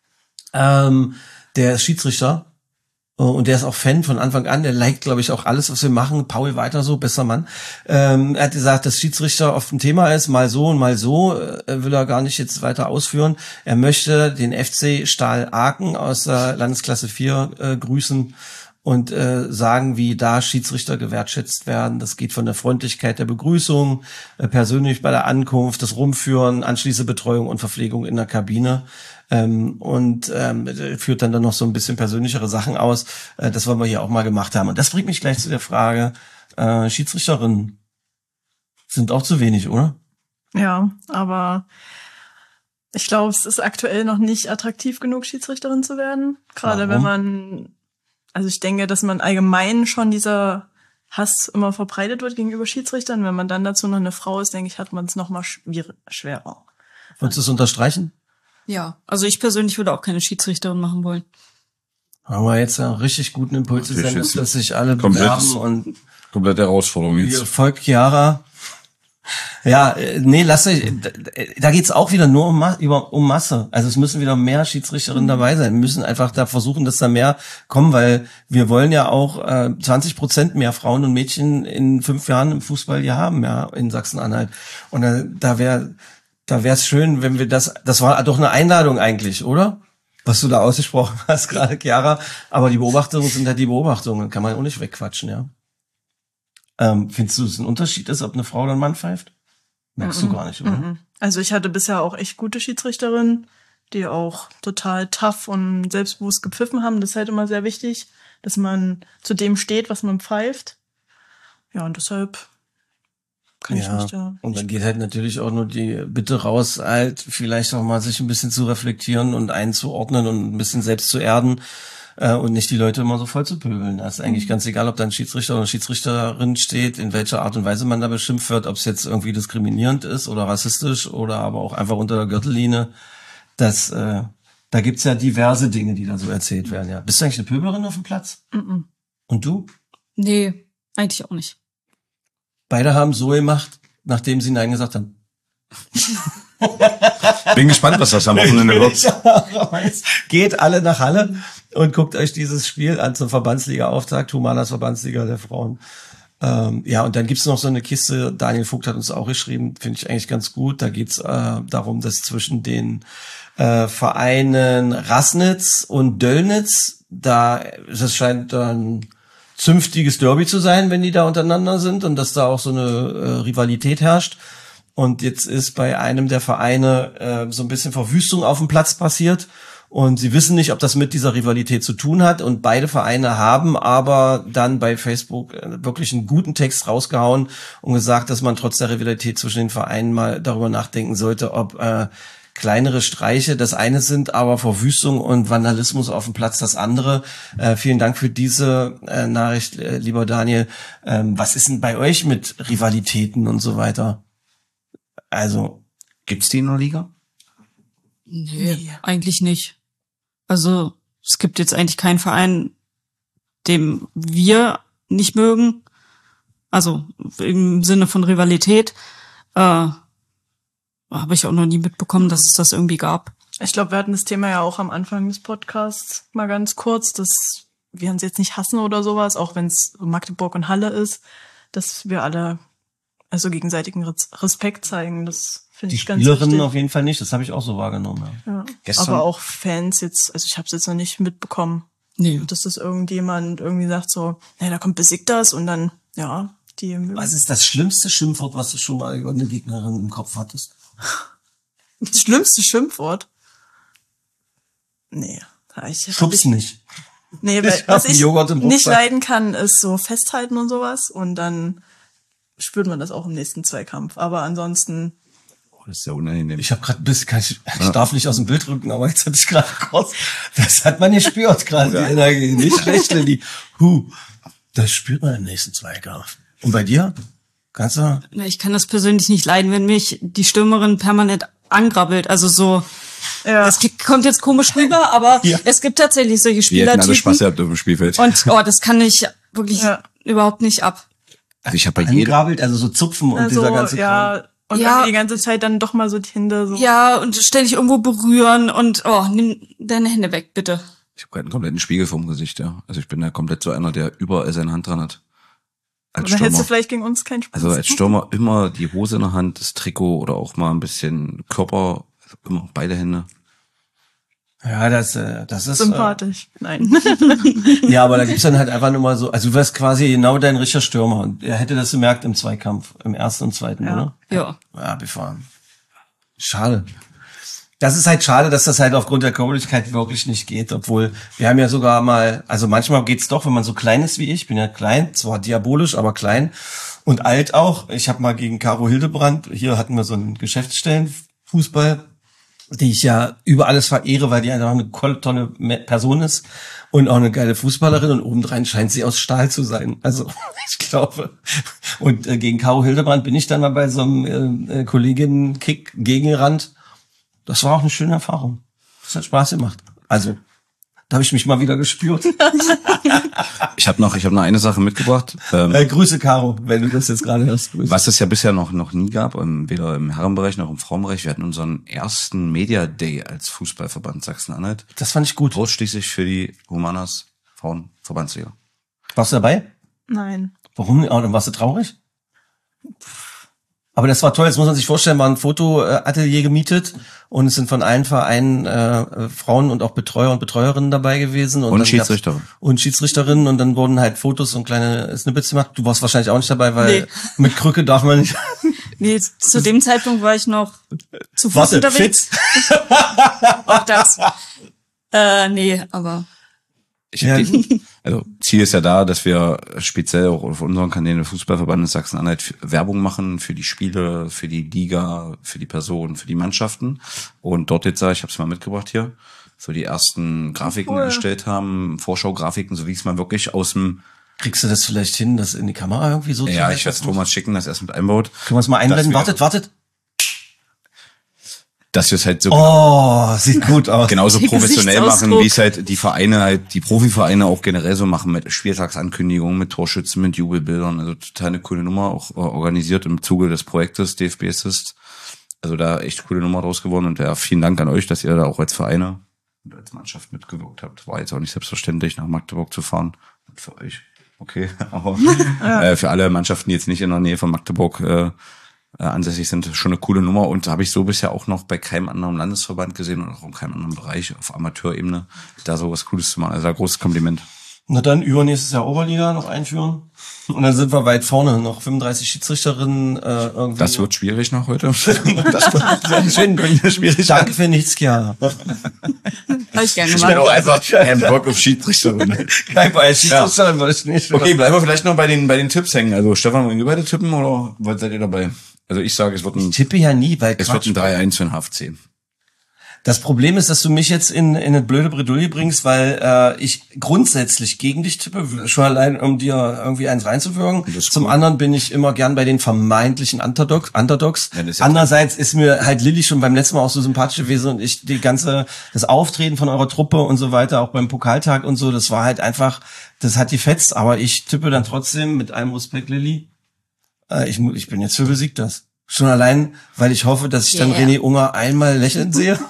Der ist Schiedsrichter. Und der ist auch Fan von Anfang an. Der liked, glaube ich, auch alles, was wir machen. Paul, weiter so, besser Mann. Er hat gesagt, dass Schiedsrichter oft ein Thema ist, mal so und mal so. Will er gar nicht jetzt weiter ausführen. Er möchte den FC Stahl Aachen aus der Landesklasse 4 grüßen und sagen, wie da Schiedsrichter gewertschätzt werden. Das geht von der Freundlichkeit der Begrüßung, persönlich bei der Ankunft, das Rumführen, anschließende Betreuung und Verpflegung in der Kabine. Führt dann noch so ein bisschen persönlichere Sachen aus. Das wollen wir hier auch mal gemacht haben. Und das bringt mich gleich zu der Frage, Schiedsrichterinnen sind auch zu wenig, oder? Ja, aber ich glaube, es ist aktuell noch nicht attraktiv genug, Schiedsrichterin zu werden. Gerade wenn man, also ich denke, dass man allgemein schon dieser Hass immer verbreitet wird gegenüber Schiedsrichtern. Wenn man dann dazu noch eine Frau ist, denke ich, hat man es noch mal schwerer. Würdest du es unterstreichen? Ja, also ich persönlich würde auch keine Schiedsrichterin machen wollen. Haben wir jetzt einen richtig guten Impuls gesendet, dass sich alle bewerben und komplette Herausforderung jetzt. Volk Chiara. Ja, nee, da geht's auch wieder nur um Masse. Also es müssen wieder mehr Schiedsrichterinnen dabei sein. Wir müssen einfach da versuchen, dass da mehr kommen, weil wir wollen ja auch 20% mehr Frauen und Mädchen in 5 Jahren im Fußball hier haben, ja, in Sachsen-Anhalt. Und da wäre es schön, wenn wir das war doch eine Einladung eigentlich, oder? Was du da ausgesprochen hast gerade, Chiara. Aber die Beobachtungen sind halt die Beobachtungen. Kann man auch nicht wegquatschen, ja. Findest du, dass es ein Unterschied ist, ob eine Frau oder ein Mann pfeift? Merkst du gar nicht, oder? Also ich hatte bisher auch echt gute Schiedsrichterinnen, die auch total tough und selbstbewusst gepfiffen haben. Das ist halt immer sehr wichtig. dass man zu dem steht, was man pfeift. Ja, und deshalb kann ich mich da... Und dann geht halt natürlich auch nur die Bitte raus, halt vielleicht auch mal sich ein bisschen zu reflektieren und einzuordnen und ein bisschen selbst zu erden und nicht die Leute immer so voll zu pöbeln. Das ist eigentlich ganz egal, ob da ein Schiedsrichter oder eine Schiedsrichterin steht, in welcher Art und Weise man da beschimpft wird, ob es jetzt irgendwie diskriminierend ist oder rassistisch oder aber auch einfach unter der Gürtellinie. Da gibt's ja diverse Dinge, die da so erzählt werden. Ja. Bist du eigentlich eine Pöbelerin auf dem Platz? Und du? Nee, eigentlich auch nicht. Beide haben so gemacht, nachdem sie Nein gesagt haben. Bin gespannt, was das am Wochenende wird. Geht alle nach Halle und guckt euch dieses Spiel an zum Verbandsliga-Auftakt, Humanas Verbandsliga der Frauen. Ja, und dann gibt's noch so eine Kiste, Daniel Vogt hat uns auch geschrieben, finde ich eigentlich ganz gut. Da geht's darum, dass zwischen den Vereinen Rassnitz und Döllnitz, das scheint ein zünftiges Derby zu sein, wenn die da untereinander sind und dass da auch so eine Rivalität herrscht. Und jetzt ist bei einem der Vereine so ein bisschen Verwüstung auf dem Platz passiert und sie wissen nicht, ob das mit dieser Rivalität zu tun hat und beide Vereine haben aber dann bei Facebook wirklich einen guten Text rausgehauen und gesagt, dass man trotz der Rivalität zwischen den Vereinen mal darüber nachdenken sollte, ob kleinere Streiche das eine sind, aber Verwüstung und Vandalismus auf dem Platz das andere. Vielen Dank für diese Nachricht, lieber Daniel. Was ist denn bei euch mit Rivalitäten und so weiter? Also, Gibt's die in der Liga? Nee, eigentlich nicht. Also, es gibt jetzt eigentlich keinen Verein, den wir nicht mögen. Also, im Sinne von Rivalität. Habe ich auch noch nie mitbekommen, dass es das irgendwie gab. Ich glaube, wir hatten das Thema ja auch am Anfang des Podcasts mal ganz kurz, dass wir uns jetzt nicht hassen oder sowas, auch wenn es Magdeburg und Halle ist, dass wir alle also gegenseitigen Respekt zeigen. Das finde ich ganz wichtig. Die Spielerinnen auf jeden Fall nicht, das habe ich auch so wahrgenommen. Ja. Aber auch Fans jetzt, also ich habe es jetzt noch nicht mitbekommen, dass das irgendjemand irgendwie sagt so, nee, da kommt Besiktas und dann, ja, die... Was ist das schlimmste Schimpfwort, was du schon mal über eine Gegnerin im Kopf hattest? Das schlimmste Schimpfwort? Nee. Schubs nicht. Nee, weil was ich nicht leiden kann, ist so festhalten und sowas und dann spürt man das auch im nächsten Zweikampf. Aber ansonsten... Das ist ja unangenehm. Ich habe gerade ein bisschen, ich darf nicht aus dem Bild rücken, aber jetzt hatte ich gerade kurz, das hat man gespürt gerade, die Energie. Nicht schlecht, Lilly. Das spürt man im nächsten Zweikampf. Und bei dir? Kannst du? Ich kann das persönlich nicht leiden, wenn mich die Stürmerin permanent angrabbelt. Also so, es kommt jetzt komisch rüber, aber es gibt tatsächlich solche Spielertypen. Wir hätten alle Spaß gehabt auf dem Spielfeld. Und das kann ich wirklich überhaupt nicht ab. Also ich habe bei angrabbelt, also so zupfen und dieser ganze Kram. Und dann die ganze Zeit dann doch mal so die Hände so. Ja, und ständig irgendwo berühren und nimm deine Hände weg, bitte. Ich habe gerade einen kompletten Spiegel vorm Gesicht, ja. Also ich bin ja komplett so einer, der überall seine Hand dran hat. Als Stürmer. Hättest du vielleicht gegen uns keinen Spaß. Also als Stürmer immer die Hose in der Hand, das Trikot oder auch mal ein bisschen Körper, also immer beide Hände. Ja, das ist sympathisch. Nein. Ja, aber da gibt's dann halt einfach nur mal so, also du wärst quasi genau dein richtiger Stürmer und er hätte das gemerkt im Zweikampf, im ersten und zweiten, oder? Ja. Ja, befahren. Schade. Das ist halt schade, dass das halt aufgrund der Körperlichkeit wirklich nicht geht, obwohl wir haben ja sogar mal, also manchmal geht's doch, wenn man so klein ist wie ich bin ja klein, zwar diabolisch, aber klein und alt auch. Ich habe mal gegen Caro Hildebrand, hier hatten wir so einen Geschäftsstellenfußball, die ich ja über alles verehre, weil die einfach eine tolle Person ist und auch eine geile Fußballerin und obendrein scheint sie aus Stahl zu sein. Also ich glaube. Und gegen Caro Hildebrand bin ich dann mal bei so einem Kolleginnen-Kick gegengerannt. Das war auch eine schöne Erfahrung. Das hat Spaß gemacht. Also, da habe ich mich mal wieder gespürt. Ich habe noch eine Sache mitgebracht. Grüße, Caro, wenn du das jetzt gerade hörst. Grüße. Was es ja bisher noch nie gab, weder im Herrenbereich noch im Frauenbereich. Wir hatten unseren ersten Media Day als Fußballverband Sachsen-Anhalt. Das fand ich gut. Ausschließlich für die Humanas Frauenverbandsliga. Warst du dabei? Nein. Warum? Oh, dann warst du traurig? Aber das war toll, jetzt muss man sich vorstellen, war ein Fotoatelier gemietet und es sind von allen Vereinen Frauen und auch Betreuer und Betreuerinnen dabei gewesen. Und Schiedsrichterin. Und Schiedsrichterinnen und dann wurden halt Fotos und kleine Snippets gemacht. Du warst wahrscheinlich auch nicht dabei, weil mit Krücke darf man nicht. Nee, zu dem Zeitpunkt war ich noch zu Fuß unterwegs. Auch das. Nee, aber Also Ziel ist ja da, dass wir speziell auch auf unseren Kanälen des Fußballverbandes Sachsen-Anhalt Werbung machen für die Spiele, für die Liga, für die Personen, für die Mannschaften. Und dort jetzt, ich habe es mal mitgebracht hier, so die ersten Grafiken erstellt haben, Vorschaugrafiken, so wie es mal wirklich aus dem... Kriegst du das vielleicht hin, das in die Kamera irgendwie so? Ja, ich werde es Thomas schicken, das erst mit einbaut. Können wir es mal einblenden? Wartet. Dass wir es halt so sieht gut aus. Genauso professionell machen, wie es halt die Vereine, halt die Profivereine auch generell so machen, mit Spieltagsankündigungen, mit Torschützen, mit Jubelbildern. Also total eine coole Nummer, auch organisiert im Zuge des Projektes DFB Assist. Also da echt coole Nummer draus geworden. Und ja, vielen Dank an euch, dass ihr da auch als Vereine und als Mannschaft mitgewirkt habt. War jetzt auch nicht selbstverständlich, nach Magdeburg zu fahren. Und für euch okay, aber für alle Mannschaften, die jetzt nicht in der Nähe von Magdeburg ansässig sind, schon eine coole Nummer. Und da habe ich so bisher auch noch bei keinem anderen Landesverband gesehen und auch in keinem anderen Bereich auf Amateurebene, da so was Cooles zu machen. Also ein großes Kompliment. Na dann übernächstes Jahr Oberliga noch einführen. Und dann sind wir weit vorne, noch 35 Schiedsrichterinnen irgendwie. Das wird schwierig noch heute. Das wird schwierig. Danke für nichts, Chiara. Hab ich gerne Ich bin auch gemacht. einfach Bock auf Schiedsrichterin. Kein Fall, Schiedsrichterin würde ich nicht. Okay, bleiben wir vielleicht noch bei den Tipps hängen. Also Stefan, wollen wir beide tippen oder was seid ihr dabei? Also ich sage, es wird ein Tippe ja nie, weil es wird ein 3-1 für den HFC. Das Problem ist, dass du mich jetzt in eine blöde Bredouille bringst, weil ich grundsätzlich gegen dich tippe, schon allein, um dir irgendwie eins reinzuwirken. Zum anderen bin ich immer gern bei den vermeintlichen Underdogs. Ja, andererseits ist mir halt Lilly schon beim letzten Mal auch so sympathisch gewesen und ich das Auftreten von eurer Truppe und so weiter, auch beim Pokaltag und so, das war halt einfach, das hat die fetzt, aber ich tippe dann trotzdem mit allem Respekt, Lilly. Ich bin jetzt für besiegt das. Schon allein, weil ich hoffe, dass ich dann René Unger einmal lächeln sehe.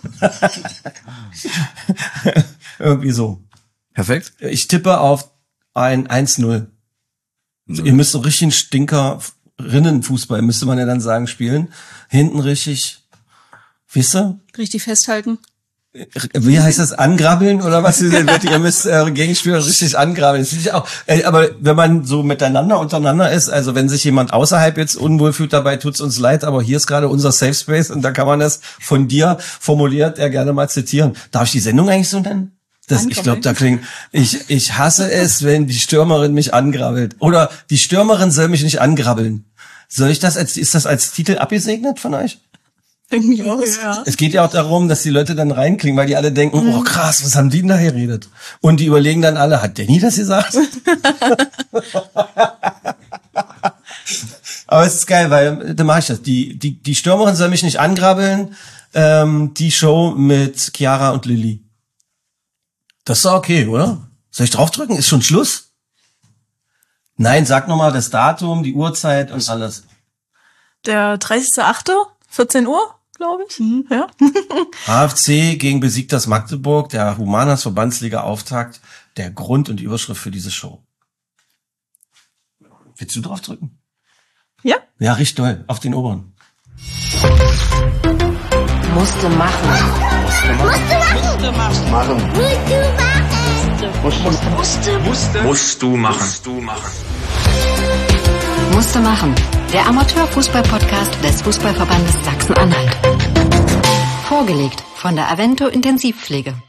Irgendwie so. Perfekt. Ich tippe auf ein 1-0. Ihr müsst so richtig Stinkerinnenfußball, müsste man ja dann sagen, spielen. Hinten richtig, wisst ihr? Richtig festhalten. Wie heißt das? Angrabbeln oder was? Ihr müsst eure Gegenspieler richtig angrabbeln. Das finde ich auch. Aber wenn man so untereinander ist, also wenn sich jemand außerhalb jetzt unwohl fühlt dabei, tut's uns leid, aber hier ist gerade unser Safe Space und da kann man das von dir formuliert gerne mal zitieren. Darf ich die Sendung eigentlich so nennen? Ich glaube, da klingt, ich hasse es, wenn die Stürmerin mich angrabbelt. Oder die Stürmerin soll mich nicht angrabbeln. Ist das als Titel abgesegnet von euch? Irgendwie auch, ja. Es geht ja auch darum, dass die Leute dann reinklingen, weil die alle denken, oh krass, was haben die denn da geredet? Und die überlegen dann alle, hat Danny das gesagt? Aber es ist geil, weil, dann mache ich das. Die Stürmerin soll mich nicht angrabbeln, die Show mit Chiara und Lilly. Das ist doch okay, oder? Soll ich draufdrücken? Ist schon Schluss? Nein, sag nochmal das Datum, die Uhrzeit und alles. Der 30.8., 14 Uhr, glaube ich. Ja. HFC gegen besiegtes Magdeburg, der Humanas Verbandsliga Auftakt, der Grund und die Überschrift für diese Show. Willst du draufdrücken? Ja. Ja, richtig doll. Auf den oberen. Musste machen. Musst du machen. Musste machen. Der Amateurfußball-Podcast des Fußballverbandes Sachsen-Anhalt. Vorgelegt von der Avento Intensivpflege.